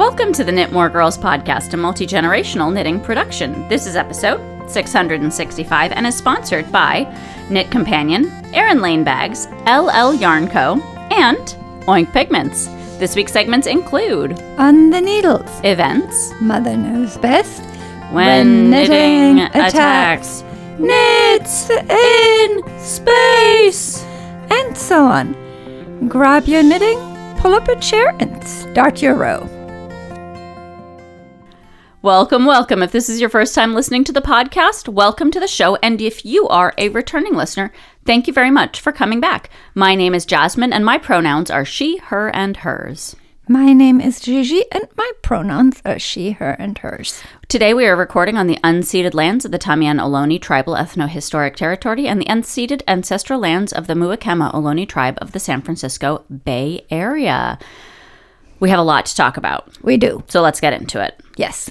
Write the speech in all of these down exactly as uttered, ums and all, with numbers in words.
Welcome to the Knit More Girls podcast, a multi-generational knitting production. This is episode six hundred sixty-five and is sponsored by Knit Companion, Erin Lane Bags, L L Yarn Co., and Oink Pigments. This week's segments include On the Needles, events, Mother Knows Best, When, when knitting, knitting attacks, attacks, knits in space, and so on. Grab your knitting, pull up a chair, and start your row. Welcome, welcome. If this is your first time listening to the podcast, welcome to the show. And if you are a returning listener, thank you very much for coming back. My name is Jasmine, and my pronouns are she, her, and hers. My name is Gigi, and my pronouns are she, her, and hers. Today we are recording on the unceded lands of the Tamian Ohlone Tribal Ethno-Historic Territory and the unceded ancestral lands of the Muwekma Ohlone Tribe of the San Francisco Bay Area. We have a lot to talk about. We do. So let's get into it. Yes.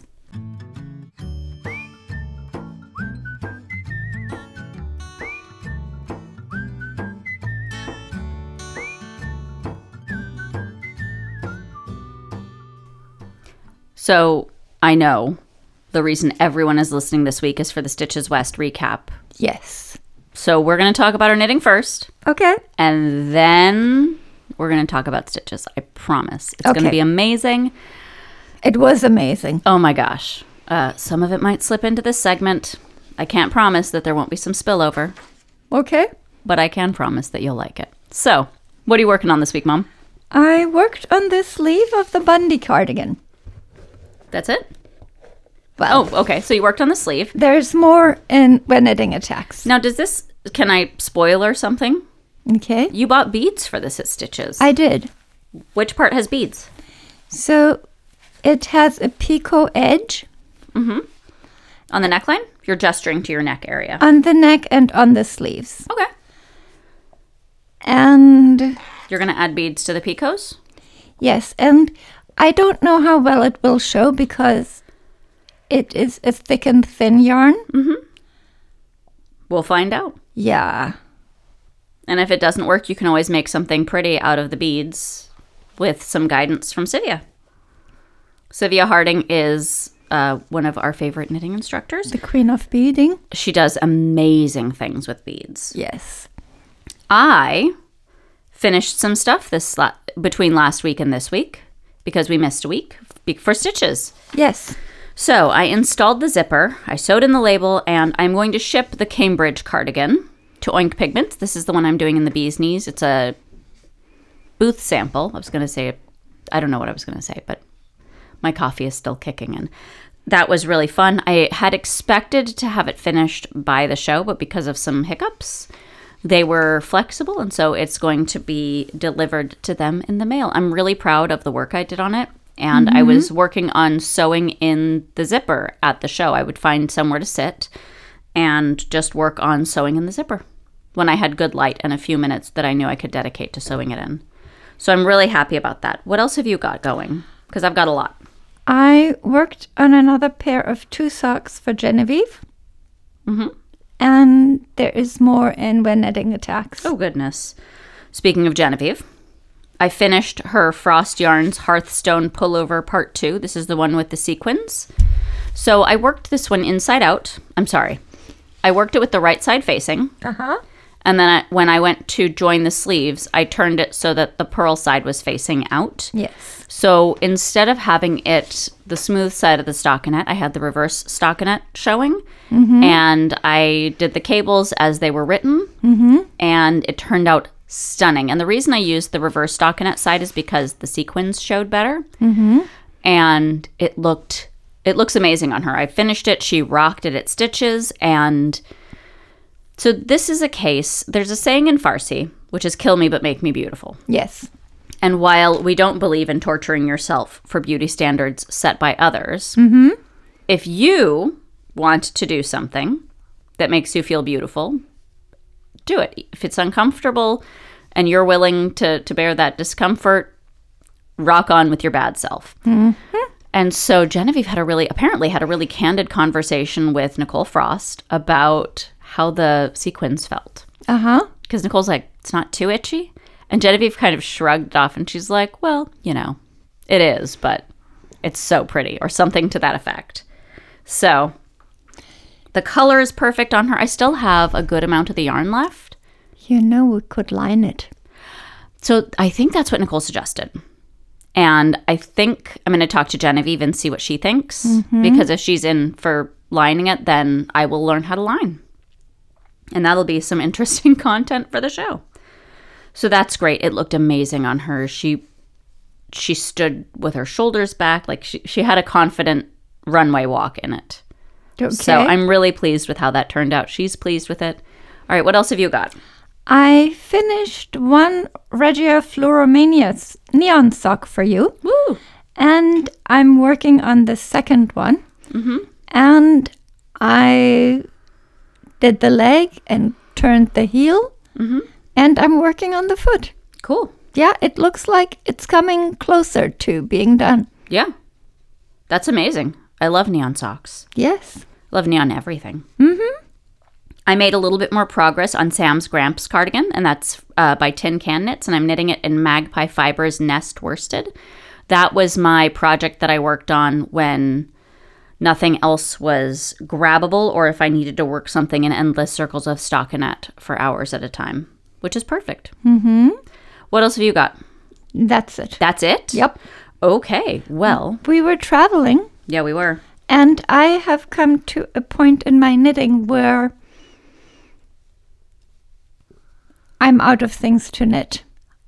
So I know the reason everyone is listening this week is for the Stitches West recap. Yes. So we're going to talk about our knitting first. Okay. And then we're going to talk about Stitches. I promise. It's okay. going to be amazing. It was amazing. Oh my gosh. Uh, some of it might slip into this segment. I can't promise that there won't be some spillover. Okay. But I can promise that you'll like it. So, what are you working on this week, Mom? I worked on the sleeve of the Bundy cardigan. That's it? Well, oh, okay. So you worked on the sleeve. There's more in When Knitting Attacks. Now, does this, can I spoiler something? Okay. You bought beads for this at Stitches. I did. Which part has beads? So it has a picot edge. Mm-hmm. On the neckline? You're gesturing to your neck area. On the neck and on the sleeves. Okay. And you're going to add beads to the picots? Yes, and I don't know how well it will show because it is a thick and thin yarn. Mm-hmm. We'll find out. Yeah. And if it doesn't work, you can always make something pretty out of the beads with some guidance from Sivia. Sivia Harding is uh, one of our favorite knitting instructors. The queen of beading. She does amazing things with beads. Yes. I finished some stuff this la- between last week and this week because we missed a week for Stitches. Yes. So I installed the zipper, I sewed in the label, and I'm going to ship the Cambridge cardigan to Oink Pigments. This is the one I'm doing in the bee's knees. It's a booth sample. I was going to say, I don't know what I was going to say, but my coffee is still kicking in. That was really fun. I had expected to have it finished by the show, but because of some hiccups, they were flexible, and so it's going to be delivered to them in the mail. I'm really proud of the work I did on it, and mm-hmm. I was working on sewing in the zipper at the show. I would find somewhere to sit and just work on sewing in the zipper when I had good light and a few minutes that I knew I could dedicate to sewing it in. So I'm really happy about that. What else have you got going? Because I've got a lot. I worked on another pair of two socks for Genevieve. Mm-hmm. And there is more in When Knitting Attacks. Oh, goodness. Speaking of Genevieve, I finished her Frost Yarns Hearthstone Pullover Part two. This is the one with the sequins. So I worked this one inside out. I'm sorry. I worked it with the right side facing. Uh-huh. And then I, when I went to join the sleeves, I turned it so that the purl side was facing out. Yes. So instead of having it the smooth side of the stockinette, I had the reverse stockinette showing. Mm-hmm. And I did the cables as they were written. Mm-hmm. And it turned out stunning. And the reason I used the reverse stockinette side is because the sequins showed better. Mm-hmm. And it looked, it looks amazing on her. I finished it. She rocked it at Stitches. And so this is a case, there's a saying in Farsi, which is kill me but make me beautiful. Yes. And while we don't believe in torturing yourself for beauty standards set by others, mm-hmm. if you want to do something that makes you feel beautiful, do it. If it's uncomfortable and you're willing to, to bear that discomfort, rock on with your bad self. Mm-hmm. And so Genevieve had a really, apparently had a really candid conversation with Nicole Frost about how the sequins felt. Uh-huh. Because Nicole's like, it's not too itchy. And Genevieve kind of shrugged off and she's like, well, you know, it is, but It's so pretty, or something to that effect. So the color is perfect on her. I still have a good amount of the yarn left. You know, we could line it. So I think that's what Nicole suggested. And I think I'm going to talk to Genevieve and see what she thinks. Mm-hmm. Because if she's in for lining it, then I will learn how to line. And that'll be some interesting content for the show. So that's great. It looked amazing on her. She she stood with her shoulders back. Like she, she had a confident runway walk in it. Okay. So I'm really pleased with how that turned out. She's pleased with it. All right, what else have you got? I finished one Regia Floromania neon sock for you. Woo! And I'm working on the second one. Mm-hmm. And I did the leg and turned the heel. Mm-hmm. And I'm working on the foot. Cool. Yeah, it looks like it's coming closer to being done. Yeah. That's amazing. I love neon socks. Yes. Love neon everything. Mm-hmm. I made a little bit more progress on Sam's Gramps cardigan, and that's uh, by Tin Can Knits, and I'm knitting it in Magpie Fibers Nest Worsted. That was my project that I worked on when nothing else was grabbable, or if I needed to work something in endless circles of stockinette for hours at a time, which is perfect. Mm-hmm. What else have you got? That's it. That's it? Yep. Okay, well. We were traveling. Yeah, we were. And I have come to a point in my knitting where I'm out of things to knit.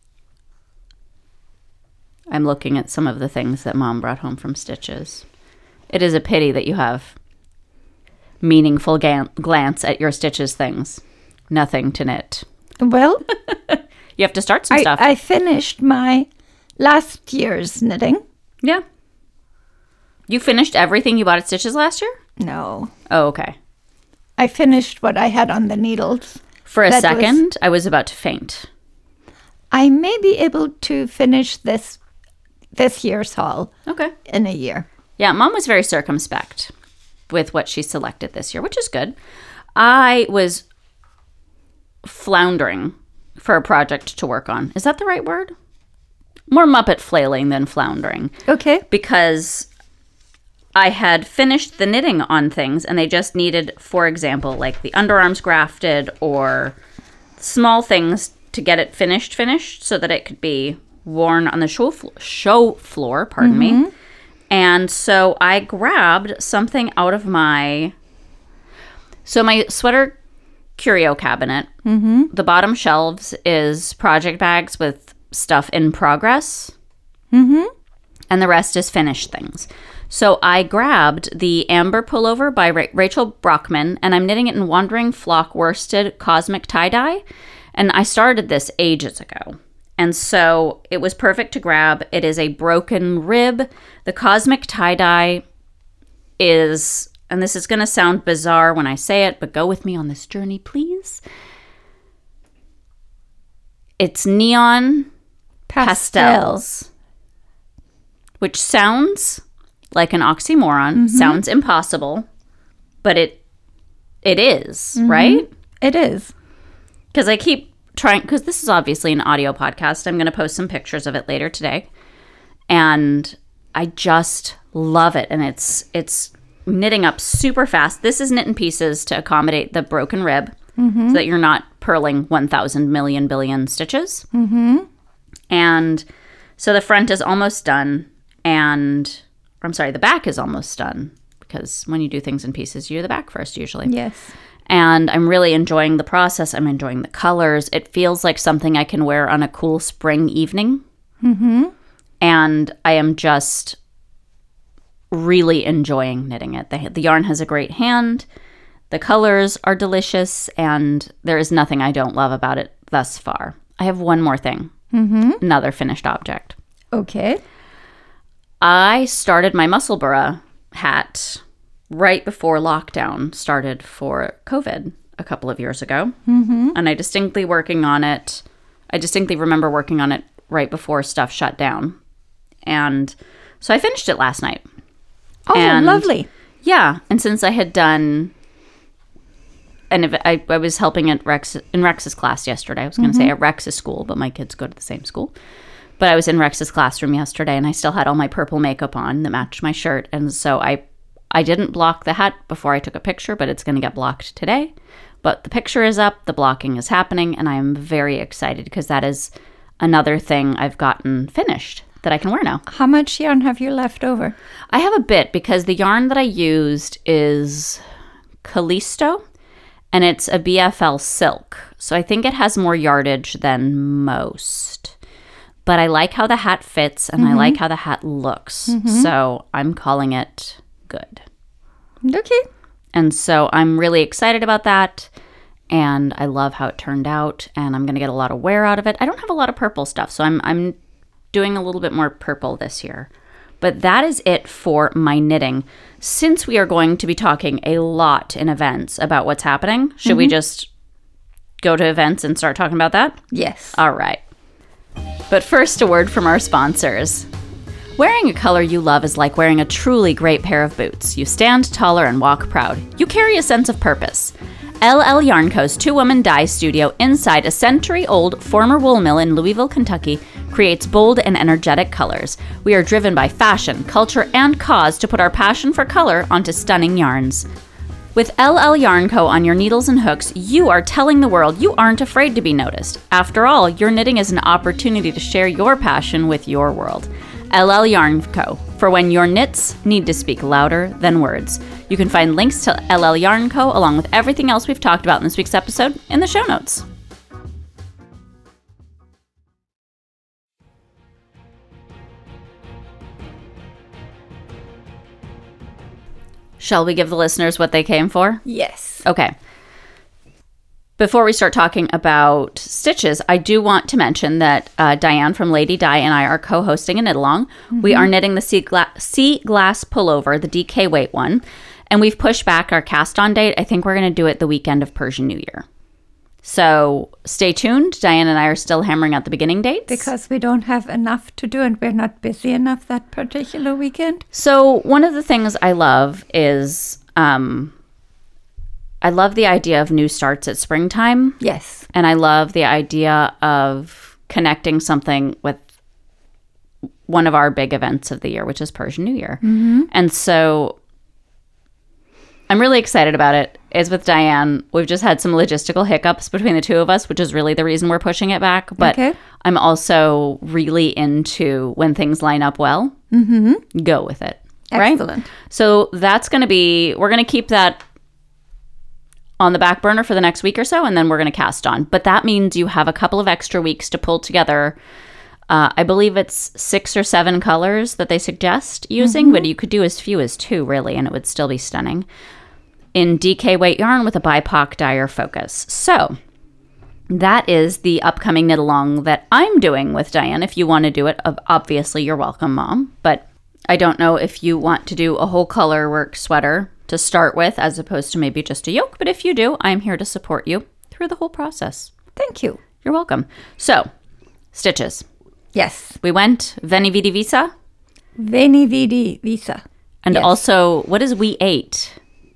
I'm looking at some of the things that Mom brought home from Stitches. It is a pity that you have meaningful ga- glance at your Stitches things. Nothing to knit. Well, you have to start some I, stuff. I finished my last year's knitting. Yeah. You finished everything you bought at Stitches last year? No. Oh, okay. I finished what I had on the needles. For a That second, was- I was about to faint. I may be able to finish this this year's haul Okay. in a year. Yeah, Mom was very circumspect with what she selected this year, which is good. I was floundering for a project to work on. Is that the right word? More Muppet flailing than floundering. Okay. Because I had finished the knitting on things and they just needed, for example, like the underarms grafted or small things to get it finished finished so that it could be worn on the show, flo- show floor, pardon Mm-hmm. me. And so I grabbed something out of my, so my sweater curio cabinet, Mm-hmm. the bottom shelves is project bags with stuff in progress. Mm-hmm. And the rest is finished things. So I grabbed the Amber pullover by Ra- Rachel Brockman, and I'm knitting it in Wandering Flock worsted cosmic tie-dye. And I started this ages ago. And so it was perfect to grab. It is a broken rib. The cosmic tie-dye is, and this is going to sound bizarre when I say it, but go with me on this journey, please. It's neon pastels, which sounds like an oxymoron, Mm-hmm. sounds impossible, but it it is, Mm-hmm. right? It is. Because I keep trying, because this is obviously an audio podcast. I'm going to post some pictures of it later today. And I just love it. And it's it's knitting up super fast. This is knit in pieces to accommodate the broken rib Mm-hmm. so that you're not purling one thousand million billion stitches. Mm-hmm. And so the front is almost done. And, I'm sorry, the back is almost done. Because when you do things in pieces, you do the back first usually. Yes. And I'm really enjoying the process. I'm enjoying the colors. It feels like something I can wear on a cool spring evening. Mm-hmm. And I am just really enjoying knitting it. The, the yarn has a great hand. The colors are delicious. And there is nothing I don't love about it thus far. I have one more thing. Mm-hmm. Another finished object. Okay. I started my Musselburgh hat right before lockdown started for COVID a couple of years ago. Mm-hmm. And I distinctly working on it. I distinctly remember working on it right before stuff shut down. And so I finished it last night. Oh, And- lovely. Yeah. And since I had done, and if I, I was helping at Rex in Rex's class yesterday. I was going to say at Rex's school, but my kids go to the same school. But I was in Rex's classroom yesterday, and I still had all my purple makeup on that matched my shirt. And so I I didn't block the hat before I took a picture, but it's going to get blocked today. But the picture is up, the blocking is happening, and I'm very excited because that is another thing I've gotten finished that I can wear now. How much yarn have you left over? I have a bit because the yarn that I used is Callisto, and it's a B F L silk. So I think it has more yardage than most. But I like how the hat fits, and mm-hmm. I like how the hat looks. Mm-hmm. So I'm calling it good. Okay. And so I'm really excited about that. And I love how it turned out. And I'm going to get a lot of wear out of it. I don't have a lot of purple stuff, so I'm I'm doing a little bit more purple this year. But that is it for my knitting. Since we are going to be talking a lot in events about what's happening, should mm-hmm. we just go to events and start talking about that? Yes. All right. But first, a word from our sponsors. Wearing a color you love is like wearing a truly great pair of boots. You stand taller and walk proud. You carry a sense of purpose. L L Yarn Co.'s two-woman dye studio inside a century-old former wool mill in Louisville, Kentucky, creates bold and energetic colors. We are driven by fashion, culture, and cause to put our passion for color onto stunning yarns. With L L Yarn Co. on your needles and hooks, you are telling the world you aren't afraid to be noticed. After all, your knitting is an opportunity to share your passion with your world. L L Yarn Co. for when your knits need to speak louder than words. You can find links to L L Yarn Co. along with everything else we've talked about in this week's episode in the show notes. Shall we give the listeners what they came for? Yes. Okay. Before we start talking about stitches, I do want to mention that uh, Diane from Lady Dye and I are co-hosting a knit-along. Mm-hmm. We are knitting the sea, Gla- sea Glass Pullover, the D K weight one, and we've pushed back our cast-on date. I think we're going to do it the weekend of Persian New Year. So stay tuned. Diane and I are still hammering out the beginning dates. Because we don't have enough to do and we're not busy enough that particular weekend. So one of the things I love is... Um, I love the idea of new starts at springtime. Yes. And I love the idea of connecting something with one of our big events of the year, which is Persian New Year. Mm-hmm. And so I'm really excited about it. It's with Diane. We've just had some logistical hiccups between the two of us, which is really the reason we're pushing it back. But okay. I'm also really into when things line up well, mm-hmm. go with it. Excellent. Right? So that's going to be, we're going to keep that on the back burner for the next week or so, and then we're going to cast on. But that means you have a couple of extra weeks to pull together. Uh, I believe it's six or seven colors that they suggest using, mm-hmm. but you could do as few as two, really, and it would still be stunning. In D K weight yarn with a B I P O C dyer focus. So that is the upcoming knit along that I'm doing with Diane. If you want to do it, obviously you're welcome, Mom. But I don't know if you want to do a whole color work sweater to start with, as opposed to maybe just a yoke. But if you do, I'm here to support you through the whole process. Thank you. You're welcome. So, stitches. Yes. We went Veni Vidi Visa. Veni Vidi Visa. And yes. Also, what is we ate?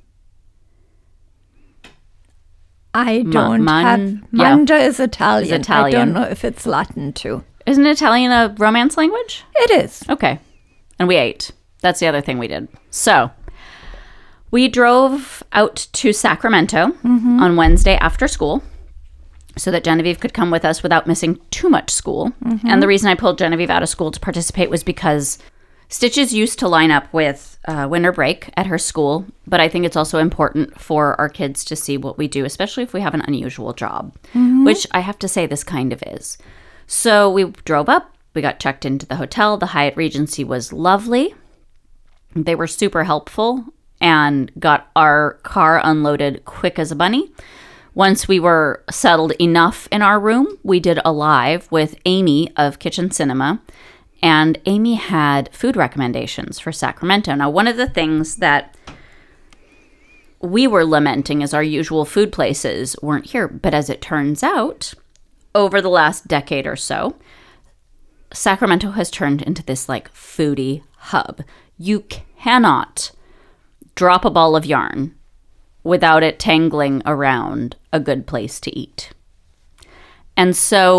I don't Ma- man, have... Manja yeah. is Italian. Is Italian. I don't know if it's Latin, too. Isn't Italian a Romance language? It is. Okay. And we ate. That's the other thing we did. So... we drove out to Sacramento mm-hmm. on Wednesday after school so that Genevieve could come with us without missing too much school. Mm-hmm. And the reason I pulled Genevieve out of school to participate was because stitches used to line up with uh, winter break at her school, but I think it's also important for our kids to see what we do, especially if we have an unusual job, mm-hmm. which I have to say this kind of is. So we drove up, we got checked into the hotel. The Hyatt Regency was lovely. They were super helpful and got our car unloaded quick as a bunny. Once we were settled enough in our room, we did a live with Amy of Kitchen Cinema, and Amy had food recommendations for Sacramento. Now, one of the things that we were lamenting is our usual food places weren't here, but as it turns out, over the last decade or so, Sacramento has turned into this like foodie hub. You cannot drop a ball of yarn without it tangling around a good place to eat. And so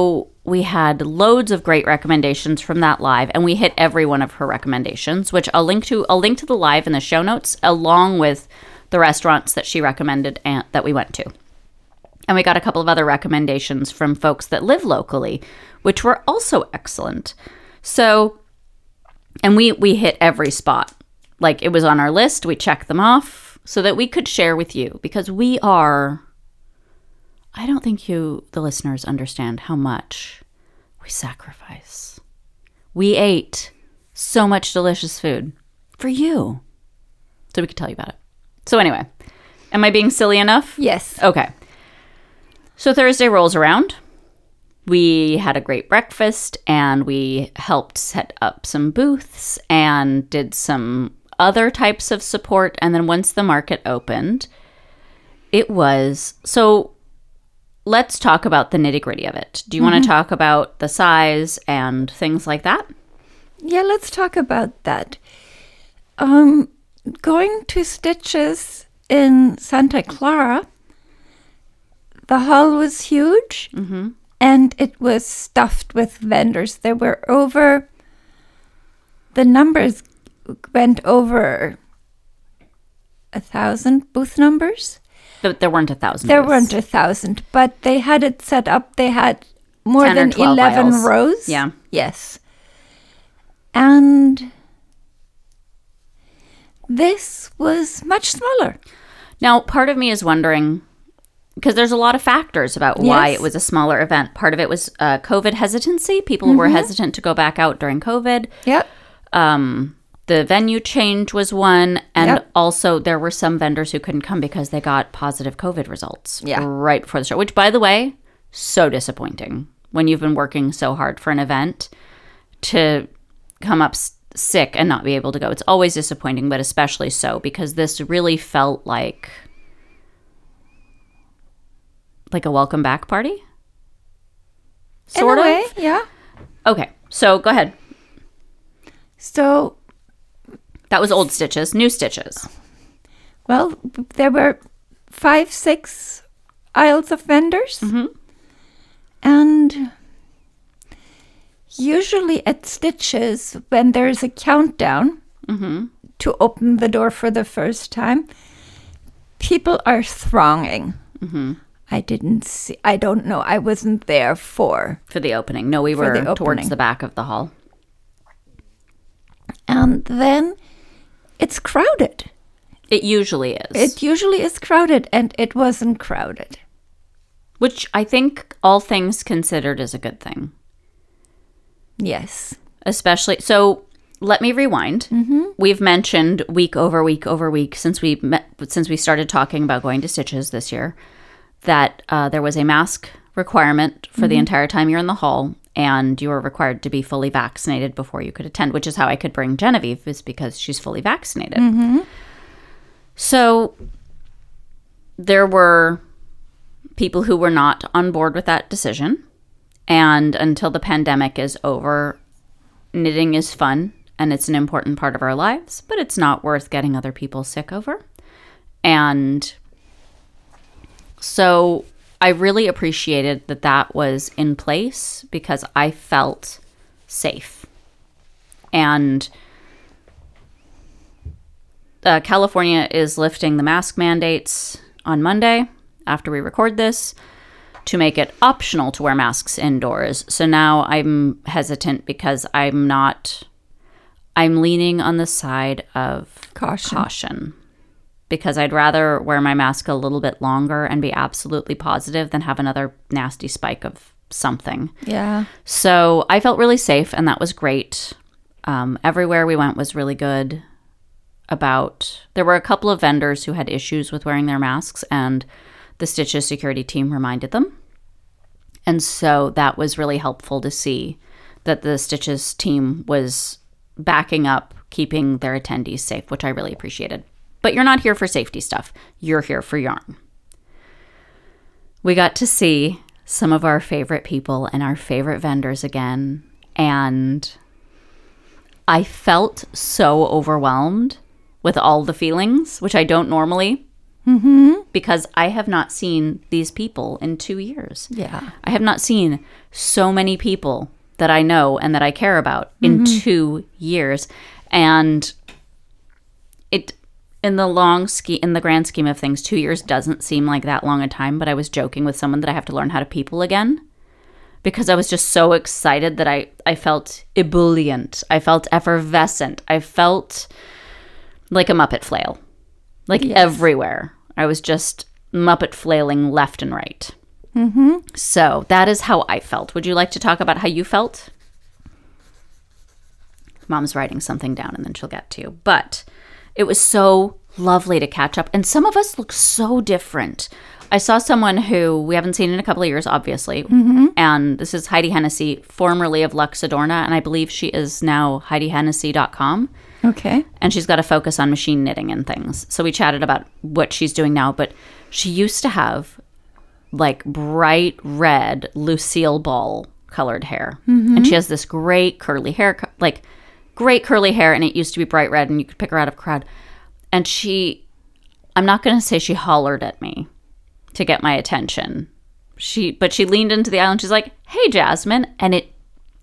we had loads of great recommendations from that live, and we hit every one of her recommendations, which I'll link to. I'll link to the live in the show notes, along with the restaurants that she recommended and that we went to. And we got a couple of other recommendations from folks that live locally, which were also excellent. So, and we we hit every spot. Like, it was on our list. We checked them off so that we could share with you, because we are, I don't think you, the listeners, understand how much we sacrifice. We ate so much delicious food for you, so we could tell you about it. So anyway, am I being silly enough? Yes. Okay. So Thursday rolls around. We had a great breakfast, and we helped set up some booths and did some other types of support. And then once the market opened, it was... So let's talk about the nitty-gritty of it. Do you mm-hmm. want to talk about the size and things like that? Yeah, let's talk about that. Um, going to Stitches in Santa Clara, the hall was huge, mm-hmm. and it was stuffed with vendors. There were over, the numbers went over a thousand booth numbers. But there weren't a thousand. There booths. weren't a thousand, but they had it set up. They had more ten than or twelve eleven aisles. rows. Yeah. Yes. And this was much smaller. Now, part of me is wondering, because there's a lot of factors about why Yes. it was a smaller event. Part of it was uh, COVID hesitancy. People mm-hmm. were hesitant to go back out during COVID. Yep. Um, the venue change was one. And Yep. also there were some vendors who couldn't come because they got positive COVID results Yeah. right before the show, which, by the way, so disappointing when you've been working so hard for an event to come up s- sick and not be able to go. It's always disappointing, but especially so because this really felt like like a welcome back party. Sort In a of. way, yeah. Okay, so go ahead. So, That was old Stitches, new Stitches. well, there were five, six aisles of vendors. Mm-hmm. And usually at Stitches, when there's a countdown Mm-hmm. to open the door for the first time, people are thronging. Mm-hmm. I didn't see, I don't know, I wasn't there for. For the opening. No, we For were the towards opening. the back of the hall. And then it's crowded. It usually is. It usually is crowded, and it wasn't crowded. Which I think, all things considered, is a good thing. Yes. Especially, so let me rewind. Mm-hmm. We've mentioned week over week over week since we met, since we started talking about going to Stitches this year, that uh, there was a mask requirement for mm-hmm. the entire time you're in the hall, and you were required to be fully vaccinated before you could attend, which is how I could bring Genevieve, is because she's fully vaccinated. Mm-hmm. So there were people who were not on board with that decision. And until the pandemic is over, knitting is fun and it's an important part of our lives, but it's not worth getting other people sick over. And so I really appreciated that that was in place because I felt safe. And uh, California is lifting the mask mandates on Monday after we record this, to make it optional to wear masks indoors. So now I'm hesitant because I'm not, I'm leaning on the side of Caution. caution. Because I'd rather wear my mask a little bit longer and be absolutely positive than have another nasty spike of something. Yeah. So I felt really safe, and that was great. Um, everywhere we went was really good about, there were a couple of vendors who had issues with wearing their masks, and the Stitches security team reminded them. And so that was really helpful to see that the Stitches team was backing up, keeping their attendees safe, which I really appreciated. But you're not here for safety stuff. You're here for yarn. We got to see some of our favorite people and our favorite vendors again. And I felt so overwhelmed with all the feelings, which I don't normally. Mm-hmm. because I have not seen these people in two years. Yeah. I have not seen so many people that I know and that I care about in Mm-hmm. two years. And it, in the long ski, in the grand scheme of things, two years doesn't seem like that long a time. But I was joking with someone that I have to learn how to people again, because I was just so excited that I, I felt ebullient. I felt effervescent. I felt like a Muppet flail, like Yes. everywhere. I was just Muppet flailing left and right. Mm-hmm. So that is how I felt. Would you like to talk about how you felt? Mom's writing something down and then she'll get to you. But it was so lovely to catch up. And some of us look so different. I saw someone who we haven't seen in a couple of years, obviously. Mm-hmm. And this is Heidi Hennessy, formerly of Lux Adorna. And I believe she is now heidi hennessy dot com. Okay. And she's got a focus on machine knitting and things. So we chatted about what she's doing now. But she used to have like bright red Lucille Ball colored hair. Mm-hmm. And she has this great curly hair, like great curly hair. And it used to be bright red and you could pick her out of a crowd. And she, I'm not going to say she hollered at me to get my attention. She, but she leaned into the aisle and she's like, "Hey, Jasmine." And it,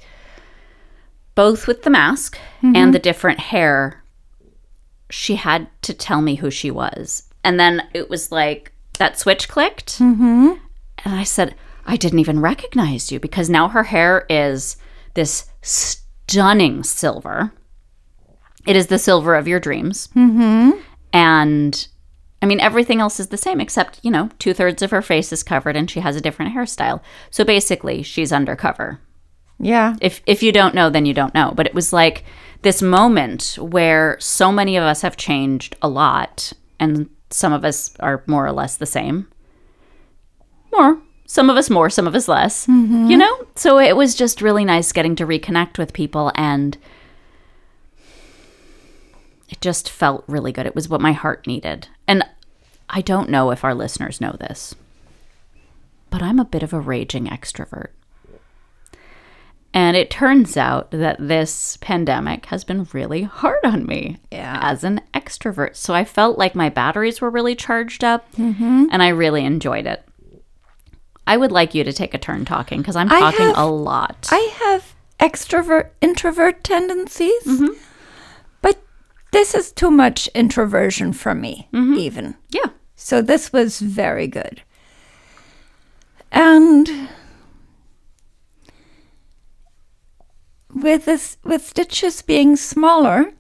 both with the mask Mm-hmm. and the different hair, she had to tell me who she was. And then it was like that switch clicked. Mm-hmm. And I said, "I didn't even recognize you," because now her hair is this stunning silver. It is the silver of your dreams. Mm-hmm. And I mean, everything else is the same, except, you know, two thirds of her face is covered and she has a different hairstyle. So basically, she's undercover. Yeah. If if you don't know, then you don't know. But it was like this moment where so many of us have changed a lot, and some of us are more or less the same. More. Some of us more, some of us less. Mm-hmm. You know? So it was just really nice getting to reconnect with people, and it just felt really good. It was what my heart needed. And I don't know if our listeners know this, but I'm a bit of a raging extrovert. And it turns out that this pandemic has been really hard on me Yeah. as an extrovert. So I felt like my batteries were really charged up, Mm-hmm. and I really enjoyed it. I would like you to take a turn talking, because I'm I talking have- a lot. I have extrovert, introvert tendencies, Mm-hmm. but this is too much introversion for me, Mm-hmm. even. yeah. So this was very good. And with this, with stitches being smaller,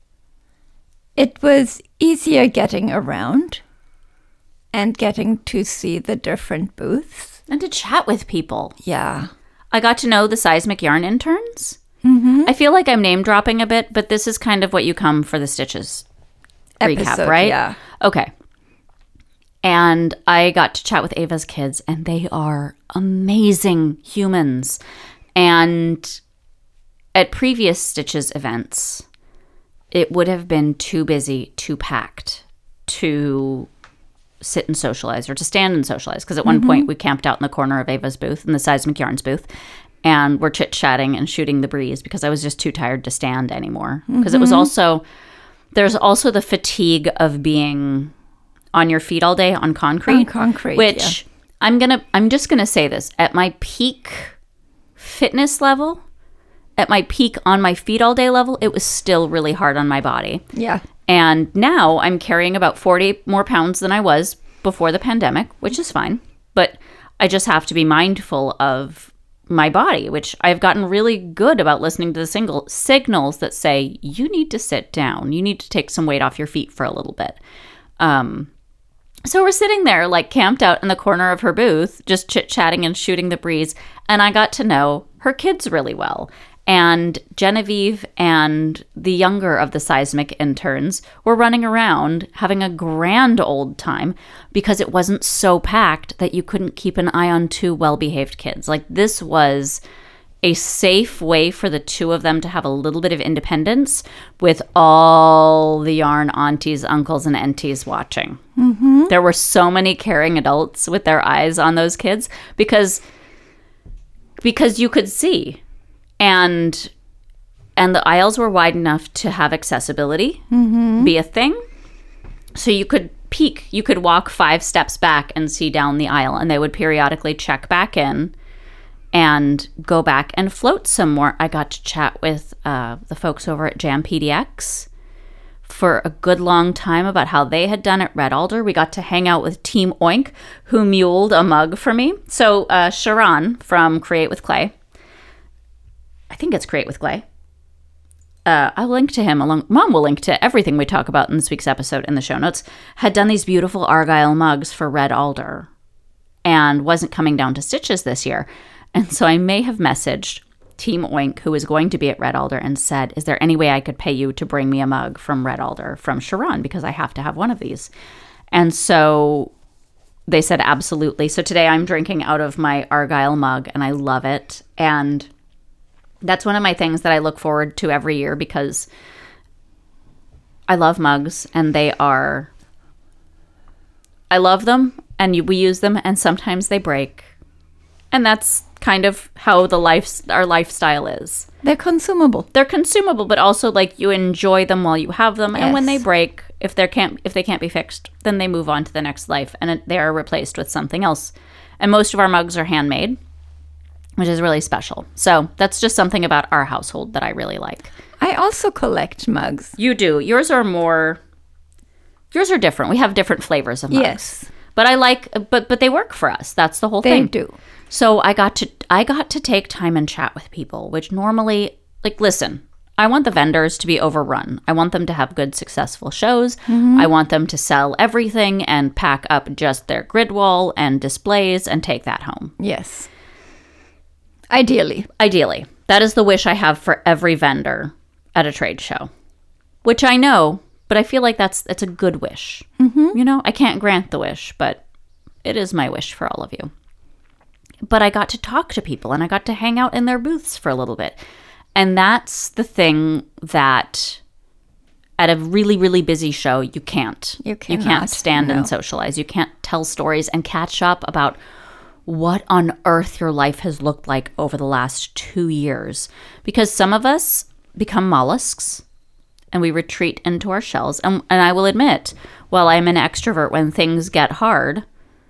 it was easier getting around and getting to see the different booths. And to chat with people. Yeah. I got to know the Seismic Yarn interns. Mm-hmm. I feel like I'm name dropping a bit, but this is kind of what you come for the Stitches recap, Episode, right? yeah. Okay. And I got to chat with Ava's kids, and they are amazing humans. And at previous Stitches events, it would have been too busy, too packed to sit and socialize or to stand and socialize. Because at one point we camped out in the corner of Ava's booth, in the Seismic Yarns booth, and we're chit-chatting and shooting the breeze because I was just too tired to stand anymore. Because it was also, there's also the fatigue of being on your feet all day on concrete. On concrete, Which I'm gonna, I'm just gonna say this. At my peak fitness level, at my peak on my feet all day level, it was still really hard on my body. Yeah. And now I'm carrying about forty more pounds than I was before the pandemic, which is fine. But I just have to be mindful of my body, which I've gotten really good about listening to the single signals that say, you need to sit down. You need to take some weight off your feet for a little bit. Um, so we're sitting there like camped out in the corner of her booth, just chit-chatting and shooting the breeze. And I got to know her kids really well. And Genevieve and the younger of the Seismic interns were running around having a grand old time because it wasn't so packed that you couldn't keep an eye on two well-behaved kids. Like, this was a safe way for the two of them to have a little bit of independence with all the yarn aunties, uncles, and aunties watching. Mm-hmm. There were so many caring adults with their eyes on those kids because because you could see. And and the aisles were wide enough to have accessibility Mm-hmm. be a thing. So you could peek. You could walk five steps back and see down the aisle, and they would periodically check back in and go back and float some more. I got to chat with uh, the folks over at Jam P D X for a good long time about how they had done at Red Alder. We got to hang out with Team Oink, who muled a mug for me. So uh, Sharon from Create with Clay, I think it's Create with Clay. Uh, I'll link to him along. Mom will link to everything we talk about in this week's episode in the show notes. Had done these beautiful Argyle mugs for Red Alder and wasn't coming down to Stitches this year. And so I may have messaged Team Oink, who is going to be at Red Alder, and said, is there any way I could pay you to bring me a mug from Red Alder from Sharon, because I have to have one of these. And so they said absolutely. So today I'm drinking out of my Argyle mug, and I love it. And that's one of my things that I look forward to every year, because I love mugs, and they are, I love them, and you, we use them, and sometimes they break. And that's kind of how the life, our lifestyle is. They're consumable. They're consumable, but also like you enjoy them while you have them. Yes. And when they break, if they can't if they can't be fixed, then they move on to the next life, and it, they are replaced with something else. And most of our mugs are handmade, which is really special. So that's just something about our household that I really like. I also collect mugs. You do. Yours are more. Yours are different. We have different flavors of mugs. Yes. But I like, but but they work for us. That's the whole They thing. do. So I got to I got to take time and chat with people, which normally, like, listen, I want the vendors to be overrun. I want them to have good, successful shows. Mm-hmm. I want them to sell everything and pack up just their grid wall and displays and take that home. Yes. Ideally. Ideally. That is the wish I have for every vendor at a trade show, which I know, but I feel like that's it's a good wish. Mm-hmm. You know, I can't grant the wish, but it is my wish for all of you. But I got to talk to people, and I got to hang out in their booths for a little bit. And that's the thing that at a really, really busy show, you can't. You You cannot, can't stand no. and socialize. You can't tell stories and catch up about what on earth your life has looked like over the last two years. Because some of us become mollusks, and we retreat into our shells. And, and I will admit, while I'm an extrovert, when things get hard,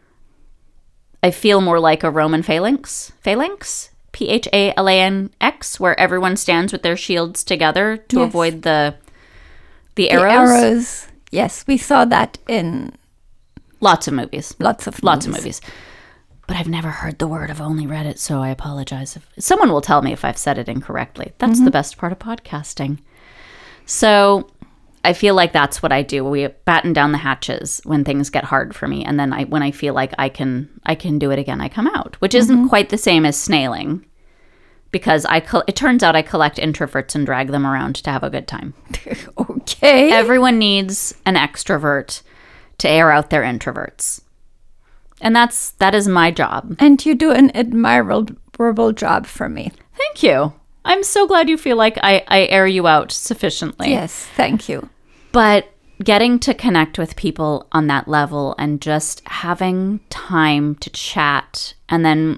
I feel more like a Roman phalanx, phalanx, P H A L A N X, where everyone stands with their shields together to Yes. avoid the the The arrows. arrows. Yes, we saw that in Lots of movies. lots of Lots movies. of movies. But I've never heard the word. I've only read it, so I apologize. If someone will tell me if I've said it incorrectly. That's Mm-hmm. the best part of podcasting. So I feel like that's what I do. We batten down the hatches when things get hard for me, and then I, when I feel like I can, I can do it again, I come out, which isn't Mm-hmm. quite the same as snailing, because I. Co- it turns out I collect introverts and drag them around to have a good time. Okay. Everyone needs an extrovert to air out their introverts, and that's that is my job. And you do an admirable job for me. Thank you. I'm so glad you feel like I, I air you out sufficiently. Yes, thank you. But getting to connect with people on that level and just having time to chat, and then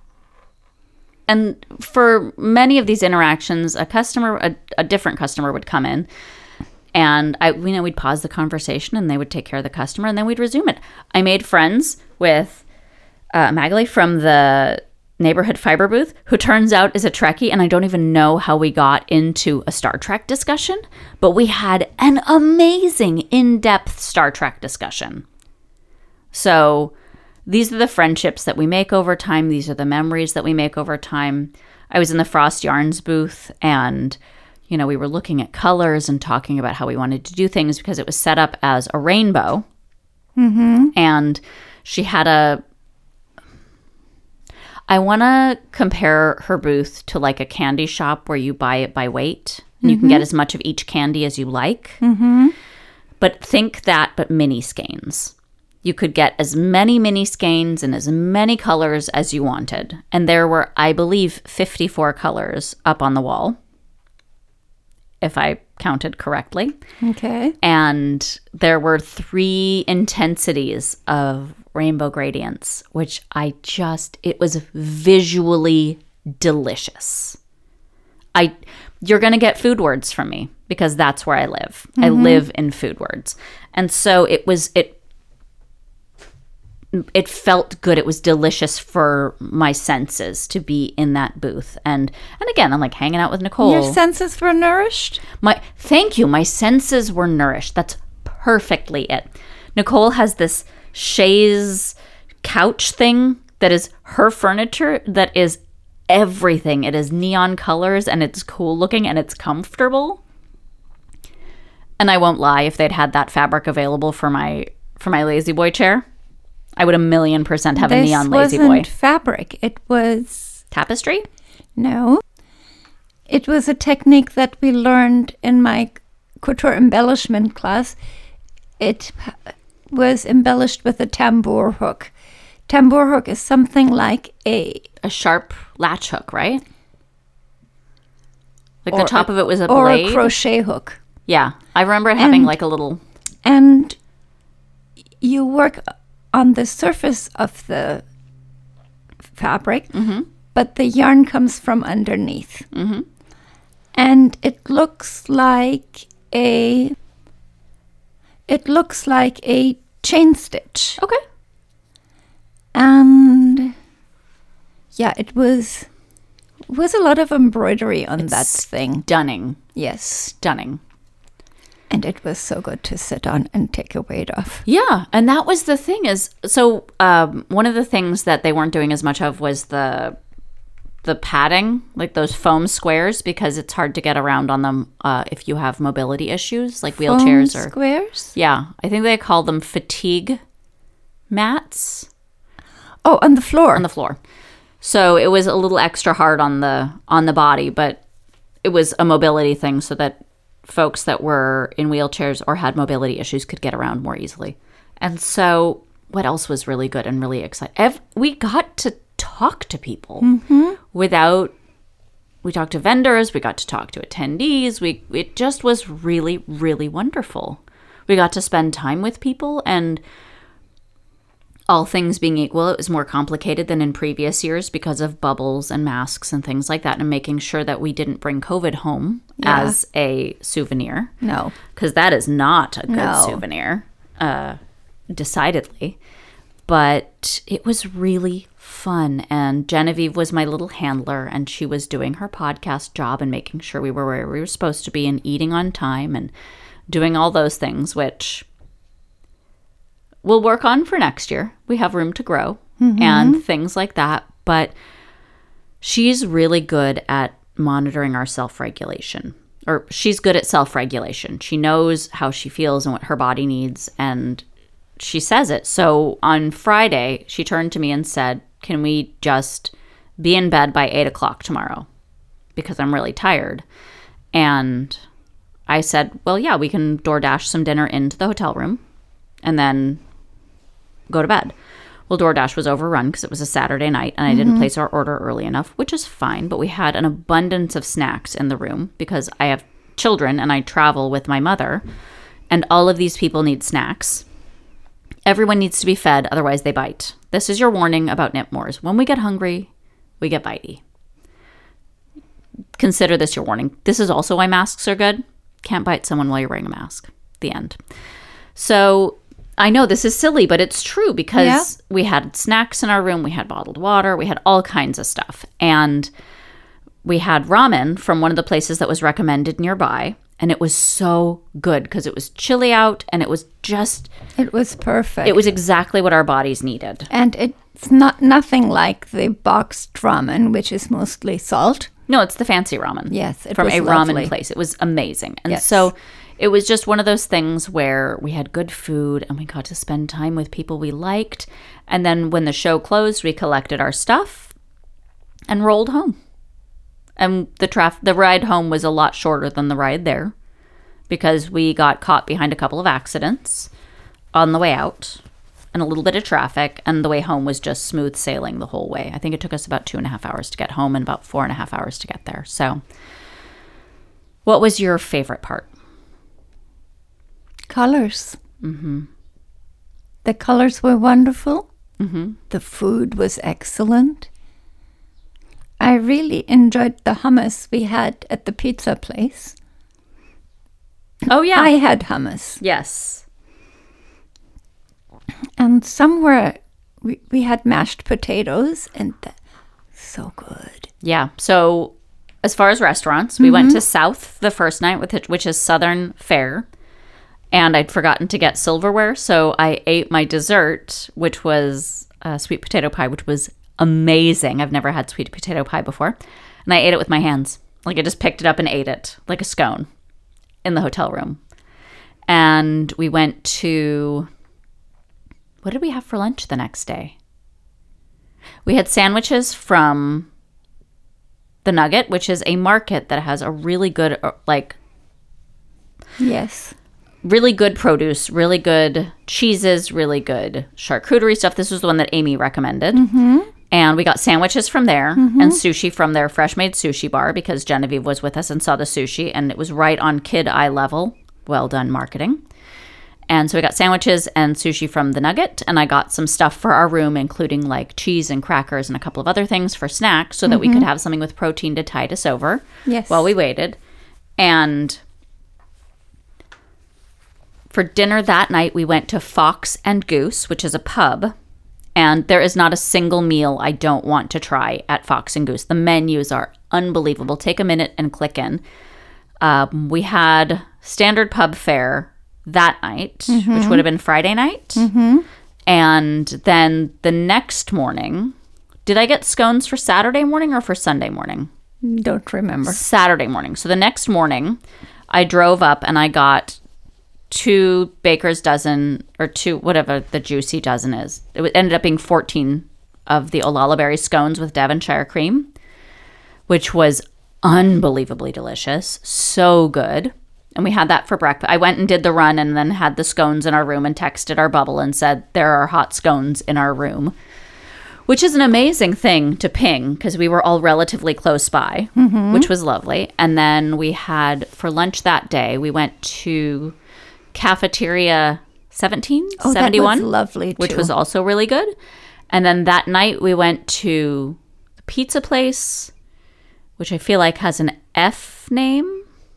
and for many of these interactions, a customer, a, a different customer would come in, and I, you know, we'd pause the conversation, and they would take care of the customer, and then we'd resume it. I made friends with uh, Magali from the neighborhood fiber booth, who turns out is a Trekkie, and I don't even know how we got into a Star Trek discussion, but we had an amazing in-depth Star Trek discussion. So these are the friendships that we make over time. These are the memories that we make over time. I was in the Frost Yarns booth, and you know, we were looking at colors and talking about how we wanted to do things, because it was set up as a rainbow. Mm-hmm. And she had a I want to compare her booth to like a candy shop where you buy it by weight, and mm-hmm. you can get as much of each candy as you like. Mm-hmm. But think that, but mini skeins. You could get as many mini skeins and as many colors as you wanted. And there were, I believe, fifty-four colors up on the wall, if I counted correctly. Okay. And there were three intensities of rainbow gradients, which I just, it was visually delicious. I, you're going to get food words from me, because that's where I live. Mm-hmm. I live in food words. And so it was, it, it felt good. It was delicious for my senses to be in that booth. And and again, I'm like hanging out with Nicole. Your senses were nourished? My thank you. My senses were nourished. That's perfectly it. Nicole has this chaise couch thing that is her furniture that is everything. It is neon colors and it's cool looking and it's comfortable. And I won't lie, if they'd had that fabric available for my for my Lazy Boy chair, I would a million percent have this a neon Lazy wasn't Boy. fabric. It was... Tapestry? No. It was a technique that we learned in my couture embellishment class. It was embellished with a tambour hook. Tambour hook is something like a... A sharp latch hook, right? Like or the top a, of it was a or blade? Or a crochet hook. Yeah. I remember it having And- like a little... And you work on the surface of the fabric, Mm-hmm. but the yarn comes from underneath. Mm-hmm. And it looks like a... It looks like a chain stitch. Okay. And yeah, it was was a lot of embroidery on that thing. Stunning. Yes. Stunning. And it was so good to sit on and take a weight off. Yeah, and that was the thing is, so um, one of the things that they weren't doing as much of was the the padding, like those foam squares, because it's hard to get around on them uh, if you have mobility issues, like wheelchairs Foam or... squares? Yeah, I think they call them fatigue mats Oh, on the floor. on the floor. So it was a little extra hard on the on the body, but it was a mobility thing so that folks that were in wheelchairs or had mobility issues could get around more easily. And so what else was really good and really exciting? Ev- we got to talk to people Mm-hmm. without... We talked to vendors. We got to talk to attendees. We It just was really, really wonderful. We got to spend time with people, and all things being equal, it was more complicated than in previous years because of bubbles and masks and things like that, and making sure that we didn't bring COVID home Yeah. as a souvenir, No. because that is not a good No. souvenir, uh, decidedly. But it was really fun, and Genevieve was my little handler, and she was doing her podcast job and making sure we were where we were supposed to be and eating on time and doing all those things, which we'll work on for next year. We have room to grow and things like that, but she's really good at monitoring our self-regulation, or she's good at self-regulation. She knows how she feels and what her body needs, and she says it. So on Friday, she turned to me and said, can we just be in bed by eight o'clock tomorrow? Because I'm really tired. And I said, well, yeah, we can DoorDash some dinner into the hotel room and then go to bed. Well, DoorDash was overrun because it was a Saturday night and I didn't place our order early enough, which is fine. But we had an abundance of snacks in the room because I have children and I travel with my mother, and all of these people need snacks. Everyone needs to be fed, otherwise they bite. This is your warning about Knitmores. When we get hungry, we get bitey. Consider this your warning. This is also why masks are good. Can't bite someone while you're wearing a mask. The end. So I know this is silly, but it's true because Yeah. we had snacks in our room. We had bottled water. We had all kinds of stuff. And we had ramen from one of the places that was recommended nearby. And it was so good because it was chilly out and it was just, It was perfect. it was exactly what our bodies needed. And it's not nothing like the boxed ramen, which is mostly salt. No, it's the fancy ramen. Yes, it from was a lovely. ramen place. It was amazing. And Yes. so it was just one of those things where we had good food and we got to spend time with people we liked. And then when the show closed, we collected our stuff and rolled home. And the traf- the ride home was a lot shorter than the ride there because we got caught behind a couple of accidents on the way out and a little bit of traffic. And the way home was just smooth sailing the whole way. I think it took us about two and a half hours to get home and about four and a half hours to get there. So what was your favorite part? Colors. Mm-hmm. The colors were wonderful. Mm-hmm. The food was excellent. I really enjoyed the hummus we had at the pizza place. Oh, yeah. I had hummus. yes. And somewhere we, we had mashed potatoes, and th- so good. Yeah. So as far as restaurants, we mm-hmm. went to South the first night, with it, which is Southern Fare. And I'd forgotten to get silverware. So I ate my dessert, which was a sweet potato pie, which was amazing. I've never had sweet potato pie before. And I ate it with my hands. Like I just picked it up and ate it like a scone in the hotel room. And we went to, what did we have for lunch the next day? We had sandwiches from the Nugget, which is a market that has a really good, like, yes, really good produce, really good cheeses, really good charcuterie stuff. This was the one that Amy recommended. Mm-hmm. And we got sandwiches from there mm-hmm. and sushi from their fresh made sushi bar because Genevieve was with us and saw the sushi, and it was right on kid eye level. Well done marketing. And so we got sandwiches and sushi from the Nugget, and I got some stuff for our room, including like cheese and crackers and a couple of other things for snacks so that mm-hmm. we could have something with protein to tide us over yes. while we waited. And for dinner that night, we went to Fox and Goose, which is a pub. And there is not a single meal I don't want to try at Fox and Goose. The menus are unbelievable. Take a minute and click in. Um, we had standard pub fare that night, mm-hmm. which would have been Friday night. Mm-hmm. And then the next morning, did I get scones for Saturday morning or for Sunday morning? Don't remember. Saturday morning. So the next morning, I drove up and I got two Baker's dozen, or two, whatever the juicy dozen is. It ended up being fourteen of the Olala berry scones with Devonshire cream, which was unbelievably delicious. So good. And we had that for breakfast. I went and did the run and then had the scones in our room and texted our bubble and said, there are hot scones in our room, which is an amazing thing to ping because we were all relatively close by, mm-hmm. which was lovely. And then we had, for lunch that day, we went to Cafeteria seventeen seventy-one. Oh, that was lovely, too. Which was also really good. And then that night we went to a pizza place, which I feel like has an F name.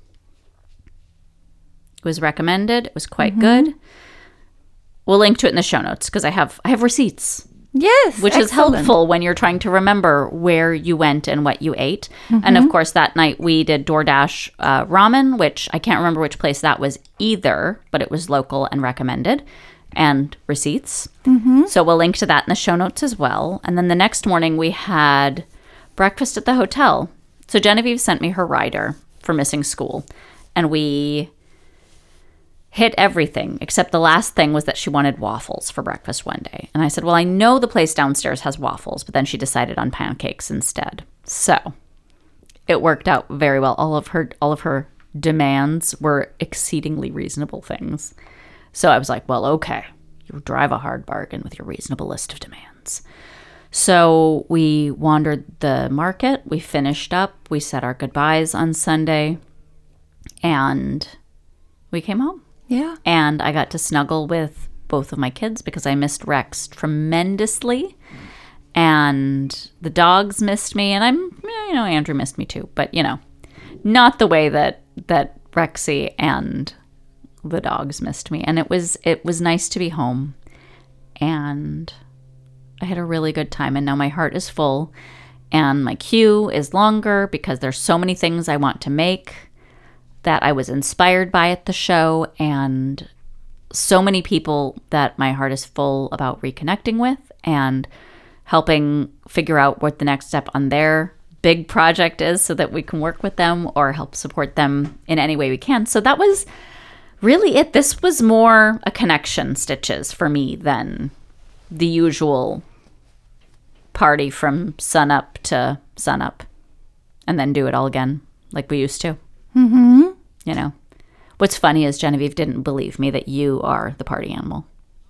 It was recommended. It was quite mm-hmm. good. We'll link to it in the show notes because I have I have receipts. Yes, which excellent. is helpful when you're trying to remember where you went and what you ate. Mm-hmm. And of course, that night we did DoorDash uh, ramen, which I can't remember which place that was either, but it was local and recommended, and receipts. Mm-hmm. So we'll link to that in the show notes as well. And then the next morning we had breakfast at the hotel. So Genevieve sent me her rider for missing school, and we hit everything except the last thing was that she wanted waffles for breakfast one day. And I said, well, I know the place downstairs has waffles, but then she decided on pancakes instead. So it worked out very well. All of her all of her demands were exceedingly reasonable things. So I was like, well, okay, you drive a hard bargain with your reasonable list of demands. So we wandered the market. We finished up. We said our goodbyes on Sunday. And we came home. Yeah. And I got to snuggle with both of my kids because I missed Rex tremendously. And the dogs missed me. And I'm, you know, Andrew missed me too. But, you know, not the way that, that Rexy and the dogs missed me. And it was, it was nice to be home. And I had a really good time. And now my heart is full. And my queue is longer because there's so many things I want to make that I was inspired by at the show, and so many people that my heart is full about reconnecting with and helping figure out what the next step on their big project is so that we can work with them or help support them in any way we can. So that was really it. This was more a connection, Stitches, for me than the usual party from sun up to sun up and then do it all again like we used to. Mm-hmm. You know, what's funny is Genevieve didn't believe me that you are the party animal.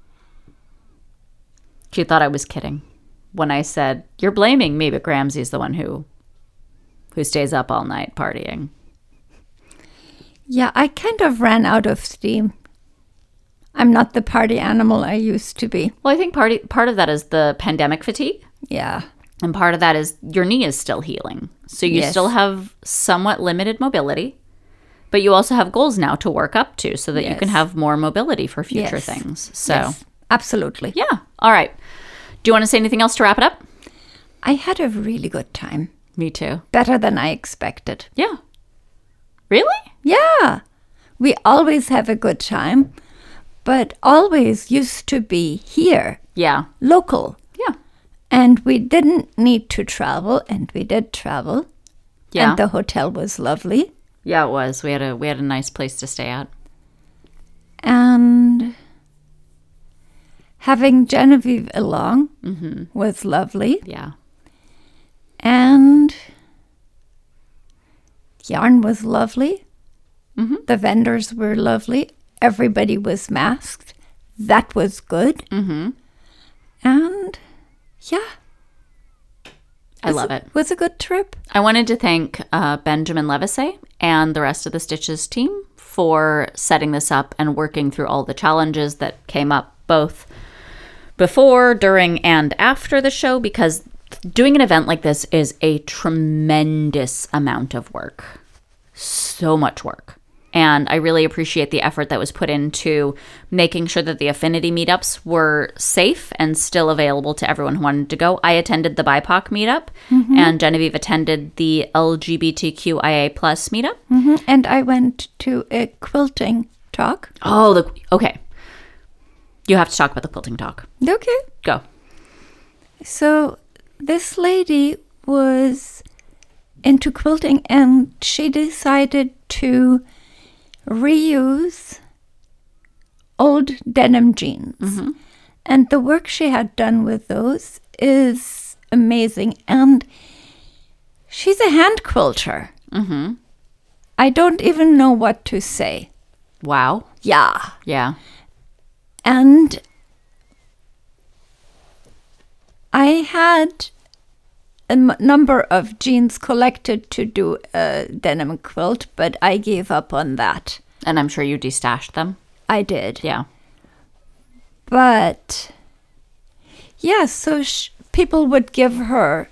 She thought I was kidding when I said, you're blaming me, but Gramsci's the one who who stays up all night partying. Yeah, I kind of ran out of steam. I'm not the party animal I used to be. Well, I think party, part of that is the pandemic fatigue. Yeah. And part of that is your knee is still healing. So you Yes. still have somewhat limited mobility, but you also have goals now to work up to so that you Yes. can have more mobility for future Yes. things. So, Yes, absolutely. yeah. All right. Do you want to say anything else to wrap it up? I had a really good time. Me too. Better than I expected. Yeah. Really? Yeah. We always have a good time, but always used to be here, Yeah. local. Yeah. And we didn't need to travel, and we did travel. Yeah. And the hotel was lovely. Yeah, it was. We had a we had a nice place to stay at. And having Genevieve along was lovely. Yeah. And yarn was lovely. Mm-hmm. The vendors were lovely. Everybody was masked. That was good. Mm-hmm. And yeah. I was love a- it. was a good trip. I wanted to thank uh, Benjamin Levisay and the rest of the Stitches team for setting this up and working through all the challenges that came up both before, during, and after the show, because doing an event like this is a tremendous amount of work. So much work. And I really appreciate the effort that was put into making sure that the affinity meetups were safe and still available to everyone who wanted to go. I attended the B I P O C meetup, and Genevieve attended the L G B T Q I A plus meetup. hmm And I went to a quilting talk. Oh, the okay. You have to talk about the quilting talk. Okay. Go. So this lady was into quilting, and she decided to reuse old denim jeans. And the work she had done with those is amazing. And she's a hand quilter. Mm-hmm. I don't even know what to say. Wow. Yeah. Yeah. And I had a m- number of jeans collected to do a denim quilt, but I gave up on that. And I'm sure you destashed them. I did. Yeah. But yeah, so sh- people would give her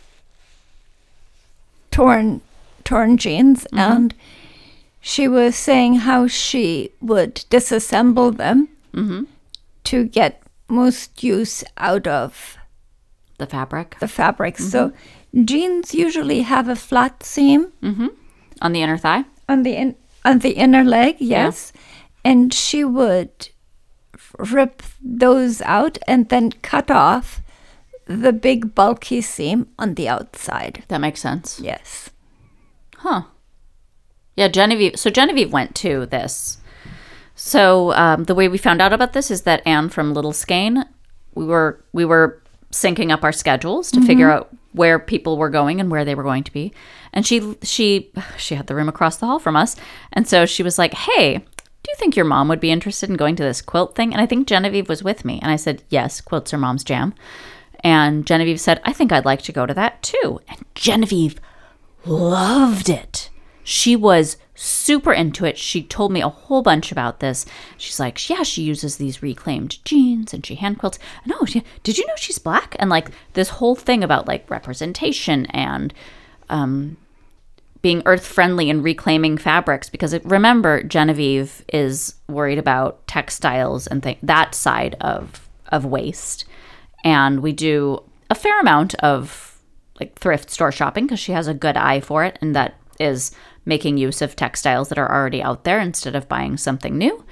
torn torn jeans, and she was saying how she would disassemble them Mm-hmm. to get most use out of The fabric. the fabric. So jeans usually have a flat seam Mm-hmm. On the inner thigh. on the in- on the inner leg, yes, and she would f- rip those out and then cut off the big bulky seam on the outside. That makes sense. Yes. Huh. Yeah, Genevieve. So Genevieve went to this. So um, the way we found out about this is that Anne from Little Skane, we were we were syncing up our schedules to figure out where people were going and where they were going to be, and she she she had the room across the hall from us, and so she was like, "Hey, do you think your mom would be interested in going to this quilt thing?" And I think Genevieve was with me, and I said, "Yes, quilts are mom's jam." And Genevieve said, "I think I'd like to go to that too." And Genevieve loved it. She was super into it. She told me a whole bunch about this. She's like, yeah, she uses these reclaimed jeans and she hand quilts. And oh, she, did you know she's black? And like this whole thing about like representation and um, being earth friendly and reclaiming fabrics. Because it, remember, Genevieve is worried about textiles and th- that side of of waste. And we do a fair amount of like thrift store shopping because she has a good eye for it, and that is making use of textiles that are already out there instead of buying something new.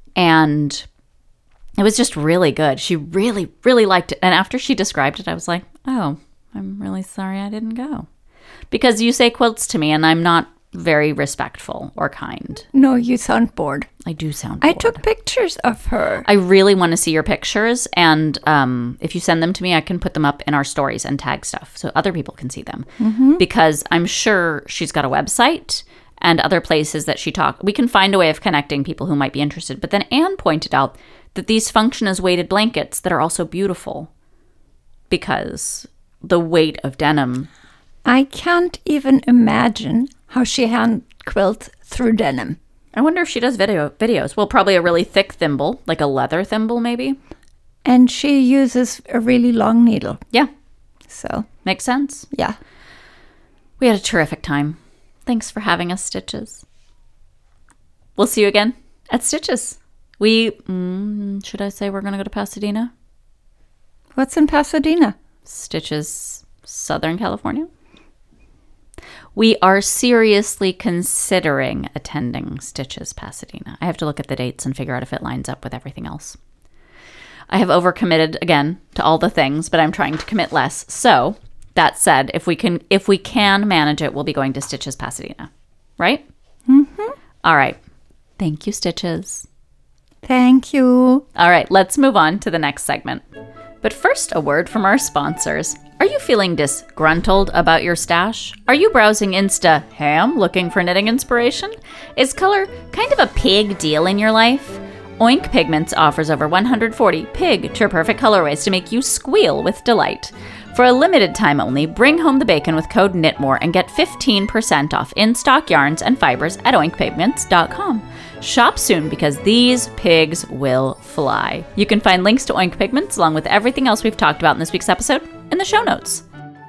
And it was just really good. She really, really liked it. And after she described it, I was like, oh, I'm really sorry I didn't go. Because you say quilts to me and I'm not very respectful or kind. No, you sound bored. I do sound I bored. took pictures of her. I really want to see your pictures, and um, if you send them to me, I can put them up in our stories and tag stuff so other people can see them. Mm-hmm. Because I'm sure she's got a website and other places that she talk. We can find a way of connecting people who might be interested. But then Anne pointed out that these function as weighted blankets that are also beautiful because the weight of denim. I can't even imagine how she hand quilts through denim. I wonder if she does video videos. Well, probably a really thick thimble, like a leather thimble maybe. And she uses a really long needle. Yeah, So, makes sense. yeah. We had a terrific time. Thanks for having us, Stitches. We'll see you again at Stitches. We, mm, should I say we're going to go to Pasadena? What's in Pasadena? Stitches, Southern California. We are seriously considering attending Stitches Pasadena. I have to look at the dates and figure out if it lines up with everything else. I have overcommitted again to all the things, but I'm trying to commit less. So that said, if we can, if we can manage it, we'll be going to Stitches Pasadena, right? Mm-hmm. All right. Thank you, Stitches. Thank you. All right, let's move on to the next segment. But first, a word from our sponsors. Are you feeling disgruntled about your stash? Are you browsing Insta Ham looking for knitting inspiration? Is color kind of a pig deal in your life? Oink Pigments offers over one hundred forty pig-to-perfect colorways to make you squeal with delight. For a limited time only, bring home the bacon with code KNITMORE and get fifteen percent off in-stock yarns and fibers at oink pigments dot com. Shop soon because these pigs will fly. You can find links to Oink Pigments along with everything else we've talked about in this week's episode in the show notes.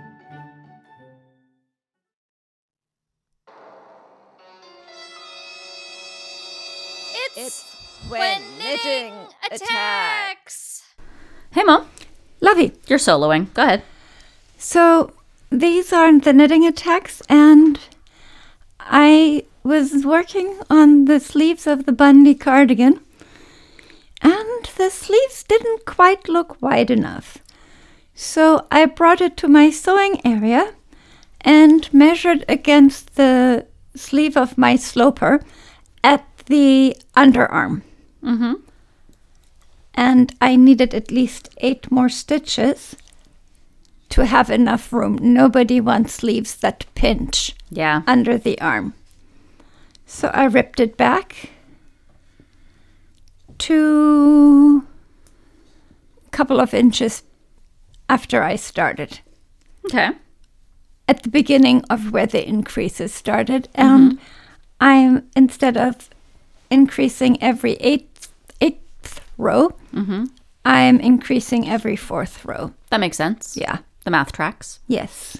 It's, it's when knitting attacks. Hey, Mom. Lovey. You're soloing. Go ahead. So these are the knitting attacks, and I was working on the sleeves of the Bundy cardigan, and the sleeves didn't quite look wide enough. So I brought it to my sewing area and measured against the sleeve of my sloper at the underarm. Mm-hmm. And I needed at least eight more stitches to have enough room. Nobody wants sleeves that pinch Yeah. under the arm. So I ripped it back to a couple of inches after I started, Okay. at the beginning of where the increases started. And I'm, instead of increasing every eighth, eighth row, Mm-hmm. I'm increasing every fourth row. That makes sense. Yeah. The math tracks. Yes.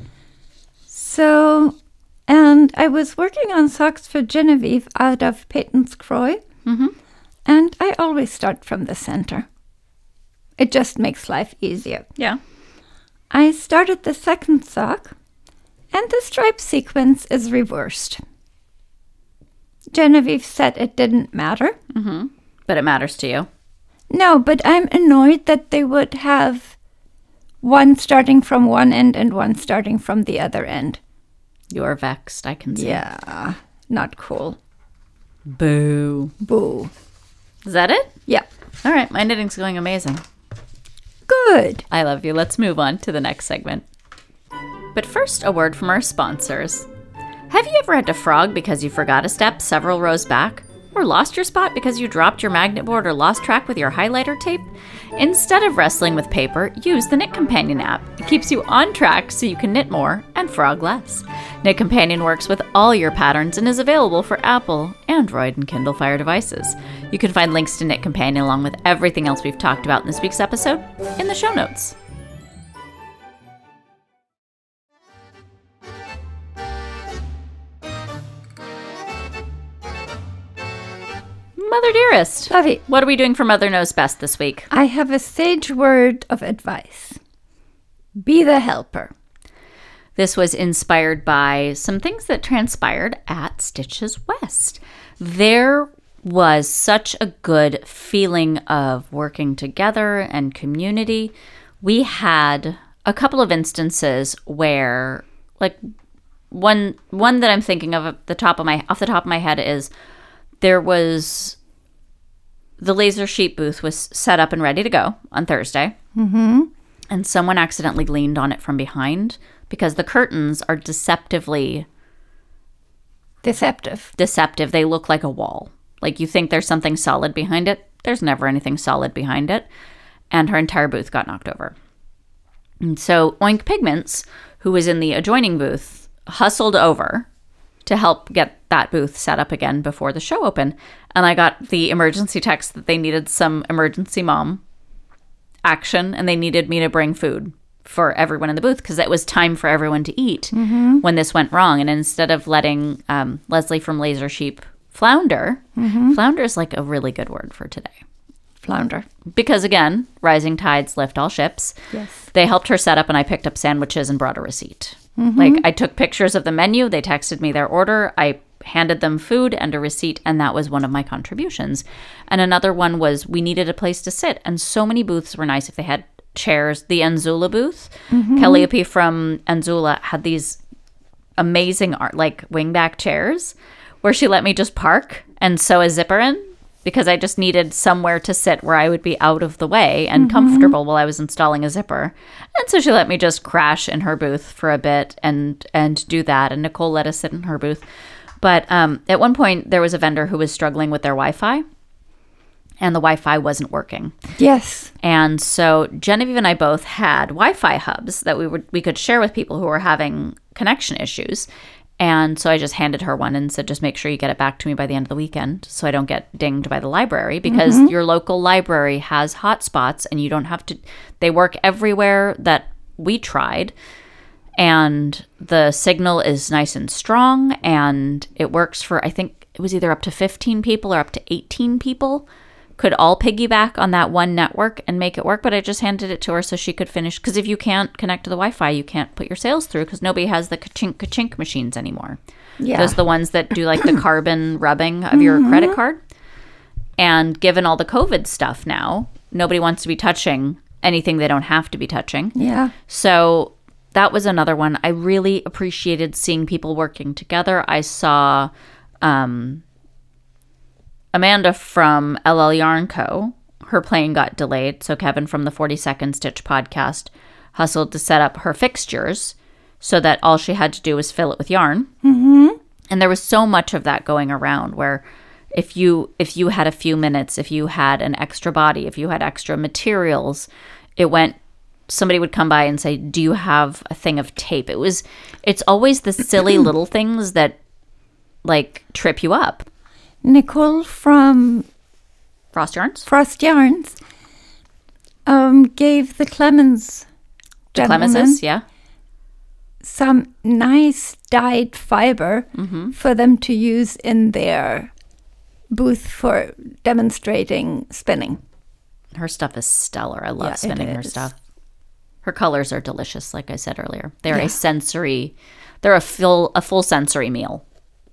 So, and I was working on socks for Genevieve out of Peyton's Croy, Mm-hmm. and I always start from the center. It just makes life easier. Yeah. I started the second sock, and the stripe sequence is reversed. Genevieve said it didn't matter. Mm-hmm. But it matters to you. No, but I'm annoyed that they would have one starting from one end and one starting from the other end. You're vexed, I can see. Yeah, not cool. Boo. Boo. Is that it? Yeah. All right. My knitting's going amazing. Good. I love you. Let's move on to the next segment. But first, a word from our sponsors. Have you ever had to frog because you forgot a step several rows back? Or lost your spot because you dropped your magnet board or lost track with your highlighter tape? Instead of wrestling with paper, use the Knit Companion app. It keeps you on track so you can knit more and frog less. Knit Companion works with all your patterns and is available for Apple, Android, and Kindle Fire devices. You can find links to Knit Companion along with everything else we've talked about in this week's episode in the show notes. Mother Dearest, Lovey, what are we doing for Mother Knows Best this week? I have a sage word of advice. Be the helper. This was inspired by some things that transpired at Stitches West. There was such a good feeling of working together and community. We had a couple of instances where, like, one one that I'm thinking of at the top of my off the top of my head is there was the laser sheet booth was set up and ready to go on Thursday. Mm-hmm. And someone accidentally leaned on it from behind because the curtains are deceptively Deceptive. deceptive. They look like a wall. Like you think there's something solid behind it. There's never anything solid behind it. And her entire booth got knocked over. And so Oink Pigments, who was in the adjoining booth, hustled over to help get that booth set up again before the show opened. And I got the emergency text that they needed some emergency mom action and they needed me to bring food for everyone in the booth because it was time for everyone to eat Mm-hmm. when this went wrong. And instead of letting um, Leslie from Laser Sheep flounder, Mm-hmm. flounder is like a really good word for today. flounder. Because again, rising tides lift all ships. Yes. They helped her set up and I picked up sandwiches and brought a receipt. Mm-hmm. Like I took pictures of the menu. They texted me their order. I handed them food and a receipt, and that was one of my contributions. And another one was we needed a place to sit, and so many booths were nice if they had chairs. The Anzula booth, mm-hmm. Calliope from Anzula had these amazing art, like wingback chairs where she let me just park and sew a zipper in because I just needed somewhere to sit where I would be out of the way and mm-hmm. comfortable while I was installing a zipper. And so she let me just crash in her booth for a bit and and do that. And Nicole let us sit in her booth. But um, at one point, there was a vendor who was struggling with their Wi-Fi, and the Wi-Fi wasn't working. Yes. And so Genevieve and I both had Wi-Fi hubs that we would we could share with people who were having connection issues. And so I just handed her one and said, just make sure you get it back to me by the end of the weekend so I don't get dinged by the library, because mm-hmm. your local library has hotspots and you don't have to, they work everywhere that we tried. And the signal is nice and strong, and it works for, I think it was either up to fifteen people or up to eighteen people could all piggyback on that one network and make it work. But I just handed it to her so she could finish. Because if you can't connect to the Wi-Fi, you can't put your sales through because nobody has the ka-chink, ka-chink machines anymore. Yeah. Those are the ones that do like the carbon rubbing of your mm-hmm. credit card. And given all the COVID stuff now, nobody wants to be touching anything they don't have to be touching. Yeah. So that was another one. I really appreciated seeing people working together. I saw um, Amanda from L L Yarn Co. Her plane got delayed, so Kevin from the forty-second Stitch podcast hustled to set up her fixtures so that all she had to do was fill it with yarn. Mm-hmm. And there was so much of that going around where if you if you had a few minutes, if you had an extra body, if you had extra materials, it went, somebody would come by and say, do you have a thing of tape? It was, it's always the silly little things that like trip you up. Nicole from Frost Yarns? Frost Yarns um, gave the Clemens The Clemenses, yeah. some nice dyed fiber mm-hmm. for them to use in their booth for demonstrating spinning. Her stuff is stellar. I love yeah, spinning her stuff. Her colors are delicious, like I said earlier. They're yeah. a sensory, they're a full, a full sensory meal.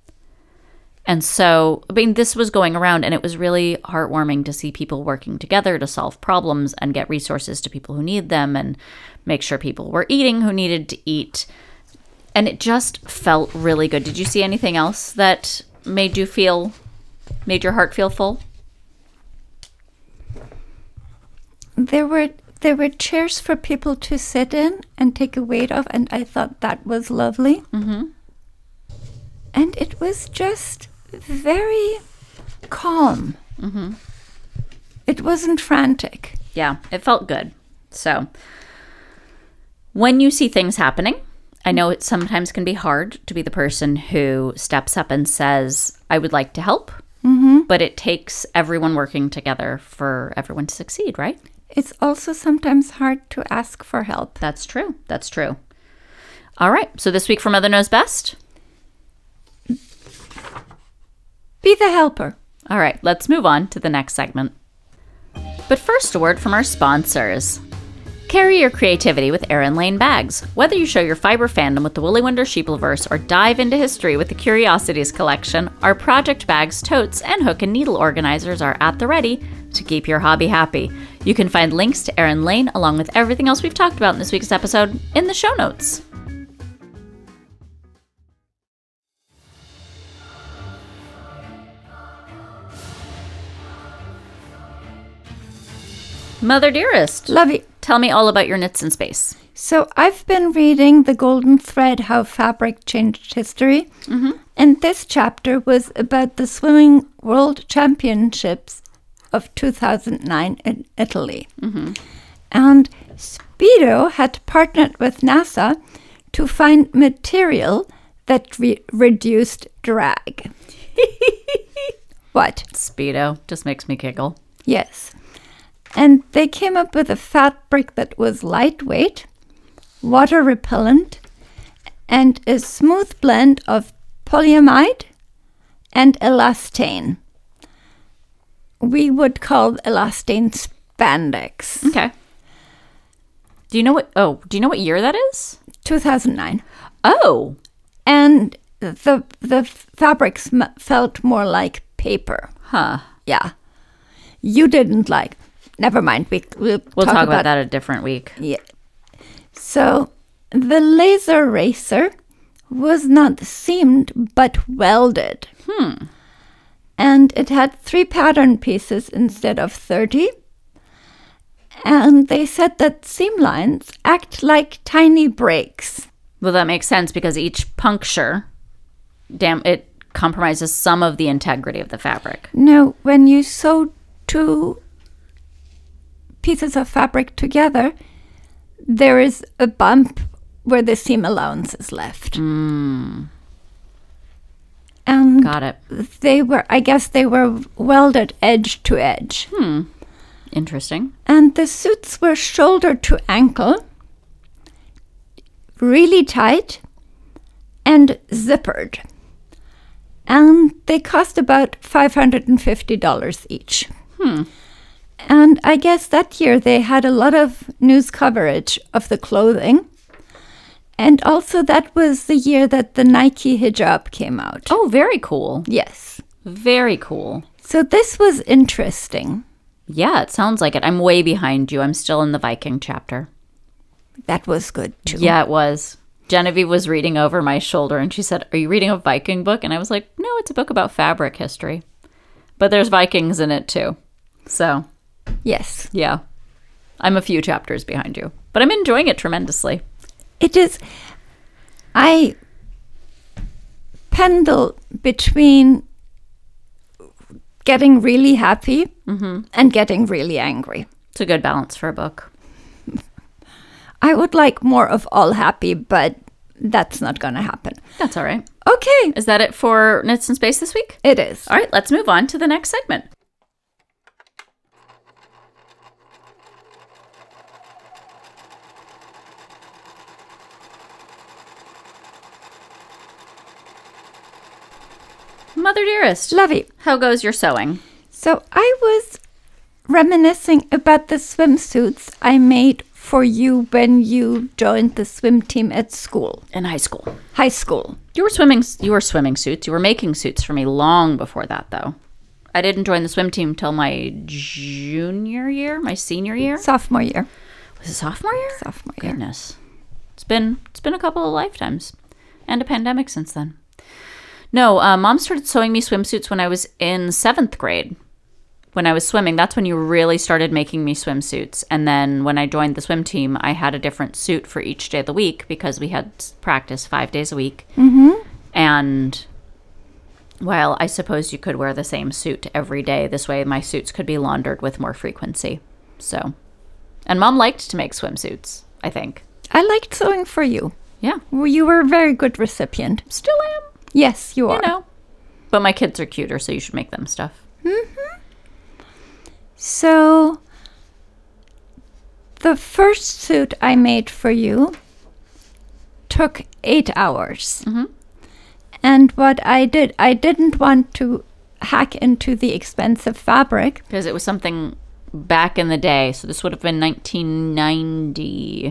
And so, I mean, this was going around, and it was really heartwarming to see people working together to solve problems and get resources to people who need them and make sure people were eating who needed to eat. And it just felt really good. Did you see anything else that made you feel, made your heart feel full? There were there were chairs for people to sit in and take a weight off, and I thought that was lovely. Mm-hmm. And it was just very calm. Mm-hmm. It wasn't frantic. Yeah, it felt good. So when you see things happening, I know it sometimes can be hard to be the person who steps up and says, I would like to help. Mm-hmm. But it takes everyone working together for everyone to succeed, right? It's also sometimes hard to ask for help. That's true. That's true. All right. So this week for Mother Knows Best. Be the helper. All right. Let's move on to the next segment. But first, a word from our sponsors. Carry your creativity with Erin Lane bags. Whether you show your fiber fandom with the Woolly Wonder Sheepleverse or dive into history with the Curiosities collection, our project bags, totes, and hook and needle organizers are at the ready to keep your hobby happy. You can find links to Erin Lane along with everything else we've talked about in this week's episode in the show notes. Mother dearest. Love you. Tell me all about your knits in space. So I've been reading The Golden Thread, How Fabric Changed History. Mm-hmm. And this chapter was about the Swimming World Championships of two thousand nine in Italy. Mm-hmm. And Speedo had partnered with NASA to find material that re- reduced drag. What? Speedo just makes me giggle. Yes. And they came up with a fabric that was lightweight, water repellent, and a smooth blend of polyamide and elastane. we would call elastane spandex. Okay. Do you know what? Oh, do you know what year that is? two thousand nine. Oh, And the the fabric sm- felt more like paper. huh. Yeah. You didn't like. Never mind. We, we'll, We'll talk, talk, about, that a different week. Yeah. So the laser racer was not seamed but welded. Hmm. And it had three pattern pieces instead of thirty. And they said that seam lines act like tiny brakes. Well, that makes sense because each puncture, damn, it compromises some of the integrity of the fabric. Now, when you sew two pieces of fabric together, there is a bump where the seam allowance is left. Mm, And got it. they were, I guess they were welded edge to edge. Hmm. Interesting. And the suits were shoulder to ankle, really tight, and zippered. And they cost about five hundred fifty dollars each. Hmm. And I guess that year they had a lot of news coverage of the clothing. And also that was the year that the Nike hijab came out. Oh, very cool. Yes. Very cool. So this was interesting. Yeah, it sounds like it. I'm way behind you. I'm still in the Viking chapter. That was good too. Yeah, it was. Genevieve was reading over my shoulder and she said, "Are you reading a Viking book?" And I was like, "No, it's a book about fabric history." But there's Vikings in it too. So, Yes. yeah. I'm a few chapters behind you. But I'm enjoying it tremendously. It is. I pendle between getting really happy and getting really angry. It's a good balance for a book. I would like more of all happy, but that's not going to happen. That's all right. Okay, Is that it for Knits in Space this week? it is. All right, let's move on to the next segment. Mother dearest, Lovey. how goes your sewing? So I was reminiscing about the swimsuits I made for you when you joined the swim team at school, In high school. high school. You were swimming you were swimming suits. You were making suits for me long before that though. I didn't join the swim team till my junior year, my senior year. Sophomore year. Was it sophomore year? Sophomore year. Goodness. It's been it's been a couple of lifetimes. And a pandemic since then. No, uh, Mom started sewing me swimsuits when I was in seventh grade. When I was swimming, that's when you really started making me swimsuits. And then when I joined the swim team, I had a different suit for each day of the week because we had practice five days a week. Mm-hmm. And while I suppose you could wear the same suit every day, this way my suits could be laundered with more frequency. So, and Mom liked to make swimsuits, I think. I liked sewing for you. Yeah, Well, you were a very good recipient. still am. Yes, you are. You know. But my kids are cuter, so you should make them stuff. So, the first suit I made for you took eight hours. Mhm. And what I did, I didn't want to hack into the expensive fabric. Because it was something back in the day. So this would have been nineteen ninety-four.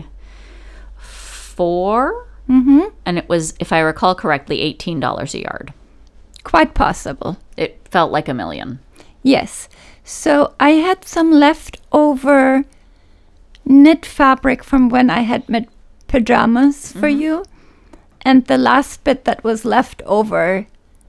Mm-hmm. And it was, if I recall correctly, eighteen dollars a yard. Quite possible. It felt like a million. Yes. So I had some leftover knit fabric from when I had made pajamas for you. And the last bit that was left over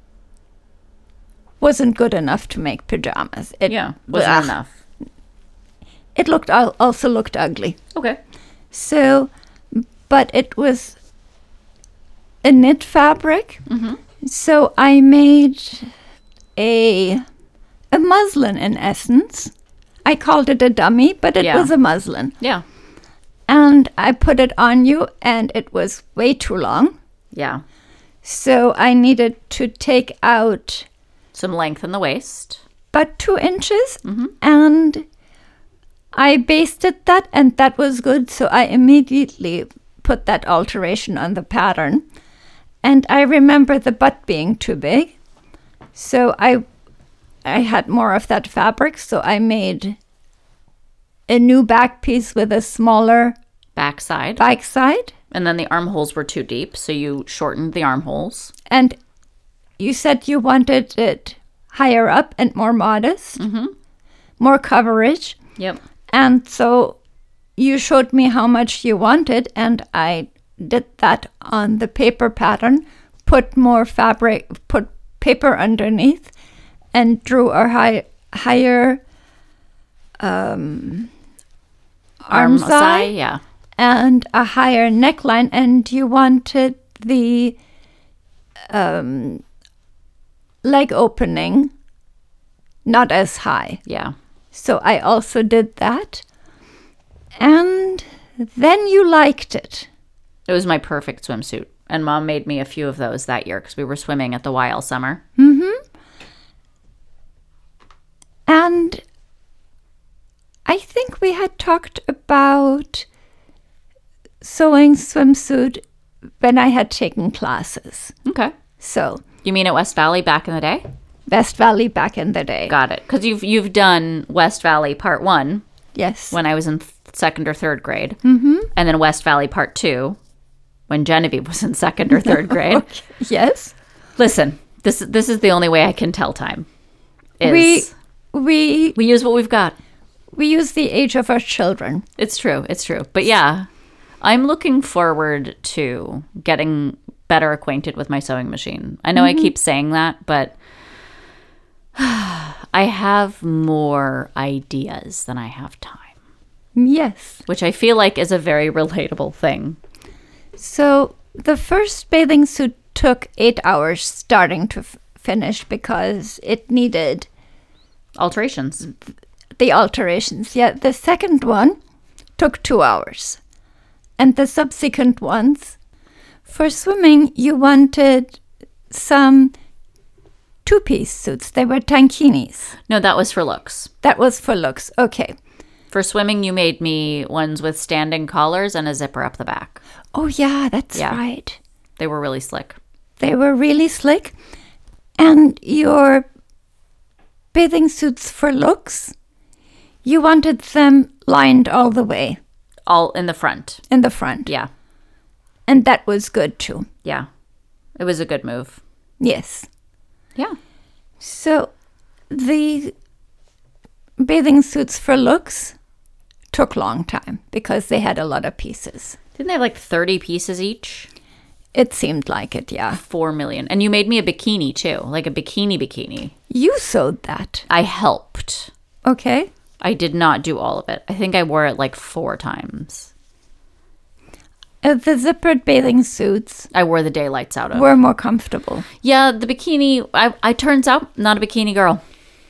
wasn't good enough to make pajamas. It, Yeah, wasn't Ugh. enough. It looked al- also looked ugly. Okay. So, but it was a knit fabric. Mm-hmm. So I made a a muslin in essence. I called it a dummy, but it Yeah. was a muslin. Yeah. And I put it on you, and it was way too long. Yeah. So I needed to take out Some length in the waist. about two inches, Mhm. and I basted that, and that was good. So I immediately put that alteration on the pattern. And I remember the butt being too big. So I I had more of that fabric, so I made a new back piece with a smaller Backside. back side. And then the armholes were too deep, so you shortened the armholes. And you said you wanted it higher up and more modest, Mm-hmm. more coverage. Yep. And so you showed me how much you wanted, and I did that on the paper pattern, put more fabric, put paper underneath, and drew a high, higher um, arm, side yeah. and a higher neckline, and you wanted the um, leg opening not as high. Yeah. So I also did that. And then you liked it. It was my perfect swimsuit. And Mom made me a few of those that year because we were swimming at the Y all summer. Mm-hmm. And I think we had talked about sewing swimsuit when I had taken classes. Okay. So You mean at West Valley back in the day? West Valley back in the day. Got it. Because you've you've done West Valley Part One Yes. when I was in th- second or third grade, mm-hmm. and then West Valley Part Two when Genevieve was in second or third grade. Yes. Listen, this this is the only way I can tell time. Is We we we use what we've got. we use the age of our children. It's true. It's true. But yeah, I'm looking forward to getting better acquainted with my sewing machine. I know I keep saying that, but I have more ideas than I have time, Yes. which I feel like is a very relatable thing. So the first bathing suit took eight hours starting to f- finish because it needed Alterations. the alterations. Yeah, the second one took two hours. And the subsequent ones, for swimming, you wanted some two-piece suits. They were tankinis. No, that was for looks. That was for looks. Okay. For swimming, you made me ones with standing collars and a zipper up the back. Oh, yeah, that's Yeah. right. They were really slick. They were really slick. And your bathing suits for looks, you wanted them lined all the way All in the front. in the front. Yeah. And that was good too. Yeah. It was a good move. Yes. Yeah. So the bathing suits for looks took long time because they had a lot of pieces. Didn't they have like thirty pieces each? It seemed like it, yeah. Four million. And you made me a bikini too, like a bikini bikini. You sewed that. I helped. Okay. I did not do all of it. I think I wore it like four times. Uh, the zippered bathing suits I wore the daylights out of. were more comfortable. Yeah, the bikini, I, I turns out, not a bikini girl.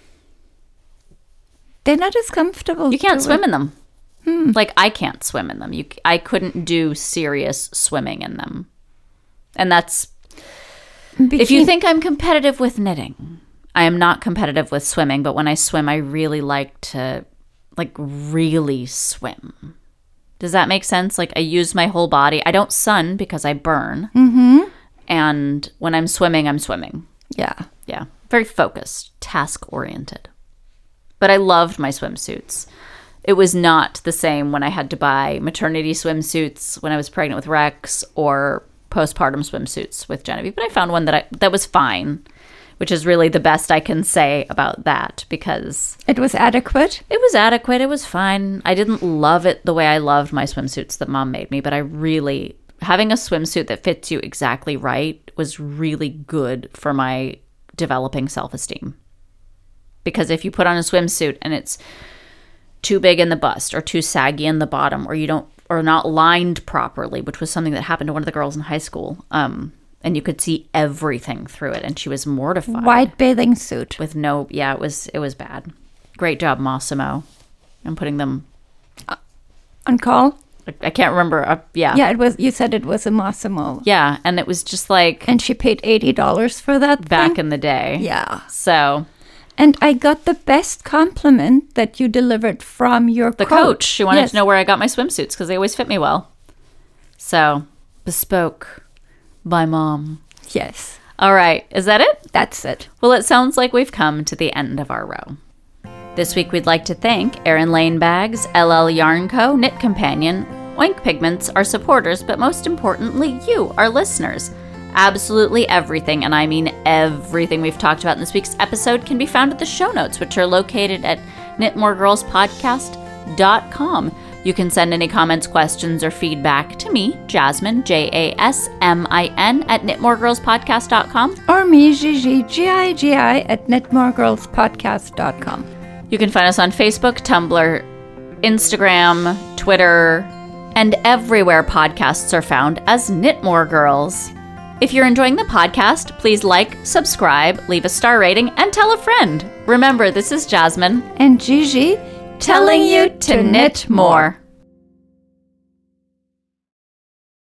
They're not as comfortable. You can't to swim wear. in them. Like, I can't swim in them. You, c- I couldn't do serious swimming in them. And that's, if you Bikini- think I'm competitive with knitting, I am not competitive with swimming, but when I swim, I really like to, like, really swim. Does that make sense? Like, I use my whole body. I don't sun because I burn. Mm-hmm. And when I'm swimming, I'm swimming. Yeah. Yeah. Very focused, task-oriented. But I loved my swimsuits. It was not the same when I had to buy maternity swimsuits when I was pregnant with Rex or postpartum swimsuits with Genevieve. But I found one that I, that was fine, which is really the best I can say about that because It was adequate. it was adequate. It was fine. I didn't love it the way I loved my swimsuits that Mom made me, but I really, having a swimsuit that fits you exactly right was really good for my developing self-esteem. Because if you put on a swimsuit and it's too big in the bust or too saggy in the bottom or you don't, or not lined properly, which was something that happened to one of the girls in high school, um, and you could see everything through it, and she was mortified. White bathing suit. With no, yeah, it was it was bad. Great job, Massimo. I'm putting them. On call? I, I can't remember. Uh, yeah. Yeah, it was. You said it was a Massimo. Yeah, and it was just like And she paid eighty dollars for that back thing? in the day. Yeah. So And I got the best compliment that you delivered from your the coach. coach, she wanted Yes. to know where I got my swimsuits because they always fit me well. So bespoke by Mom. Yes. All right. Is that it? That's it. Well, it sounds like we've come to the end of our row. This week, we'd like to thank Erin Lane Bags, L L Yarn Co., Knit Companion, Oink Pigments, our supporters, but most importantly, you, our listeners. Absolutely everything, and I mean everything we've talked about in this week's episode, can be found at the show notes, which are located at knit more girls podcast dot com. You can send any comments, questions, or feedback to me, Jasmine, J A S M I N, at knit more girls podcast dot com. Or me, Gigi, G I G I, at knit more girls podcast dot com. You can find us on Facebook, Tumblr, Instagram, Twitter, and everywhere podcasts are found as Knit More Girls. If you're enjoying the podcast, please like, subscribe, leave a star rating, and tell a friend. Remember, this is Jasmine and Gigi telling you to knit more.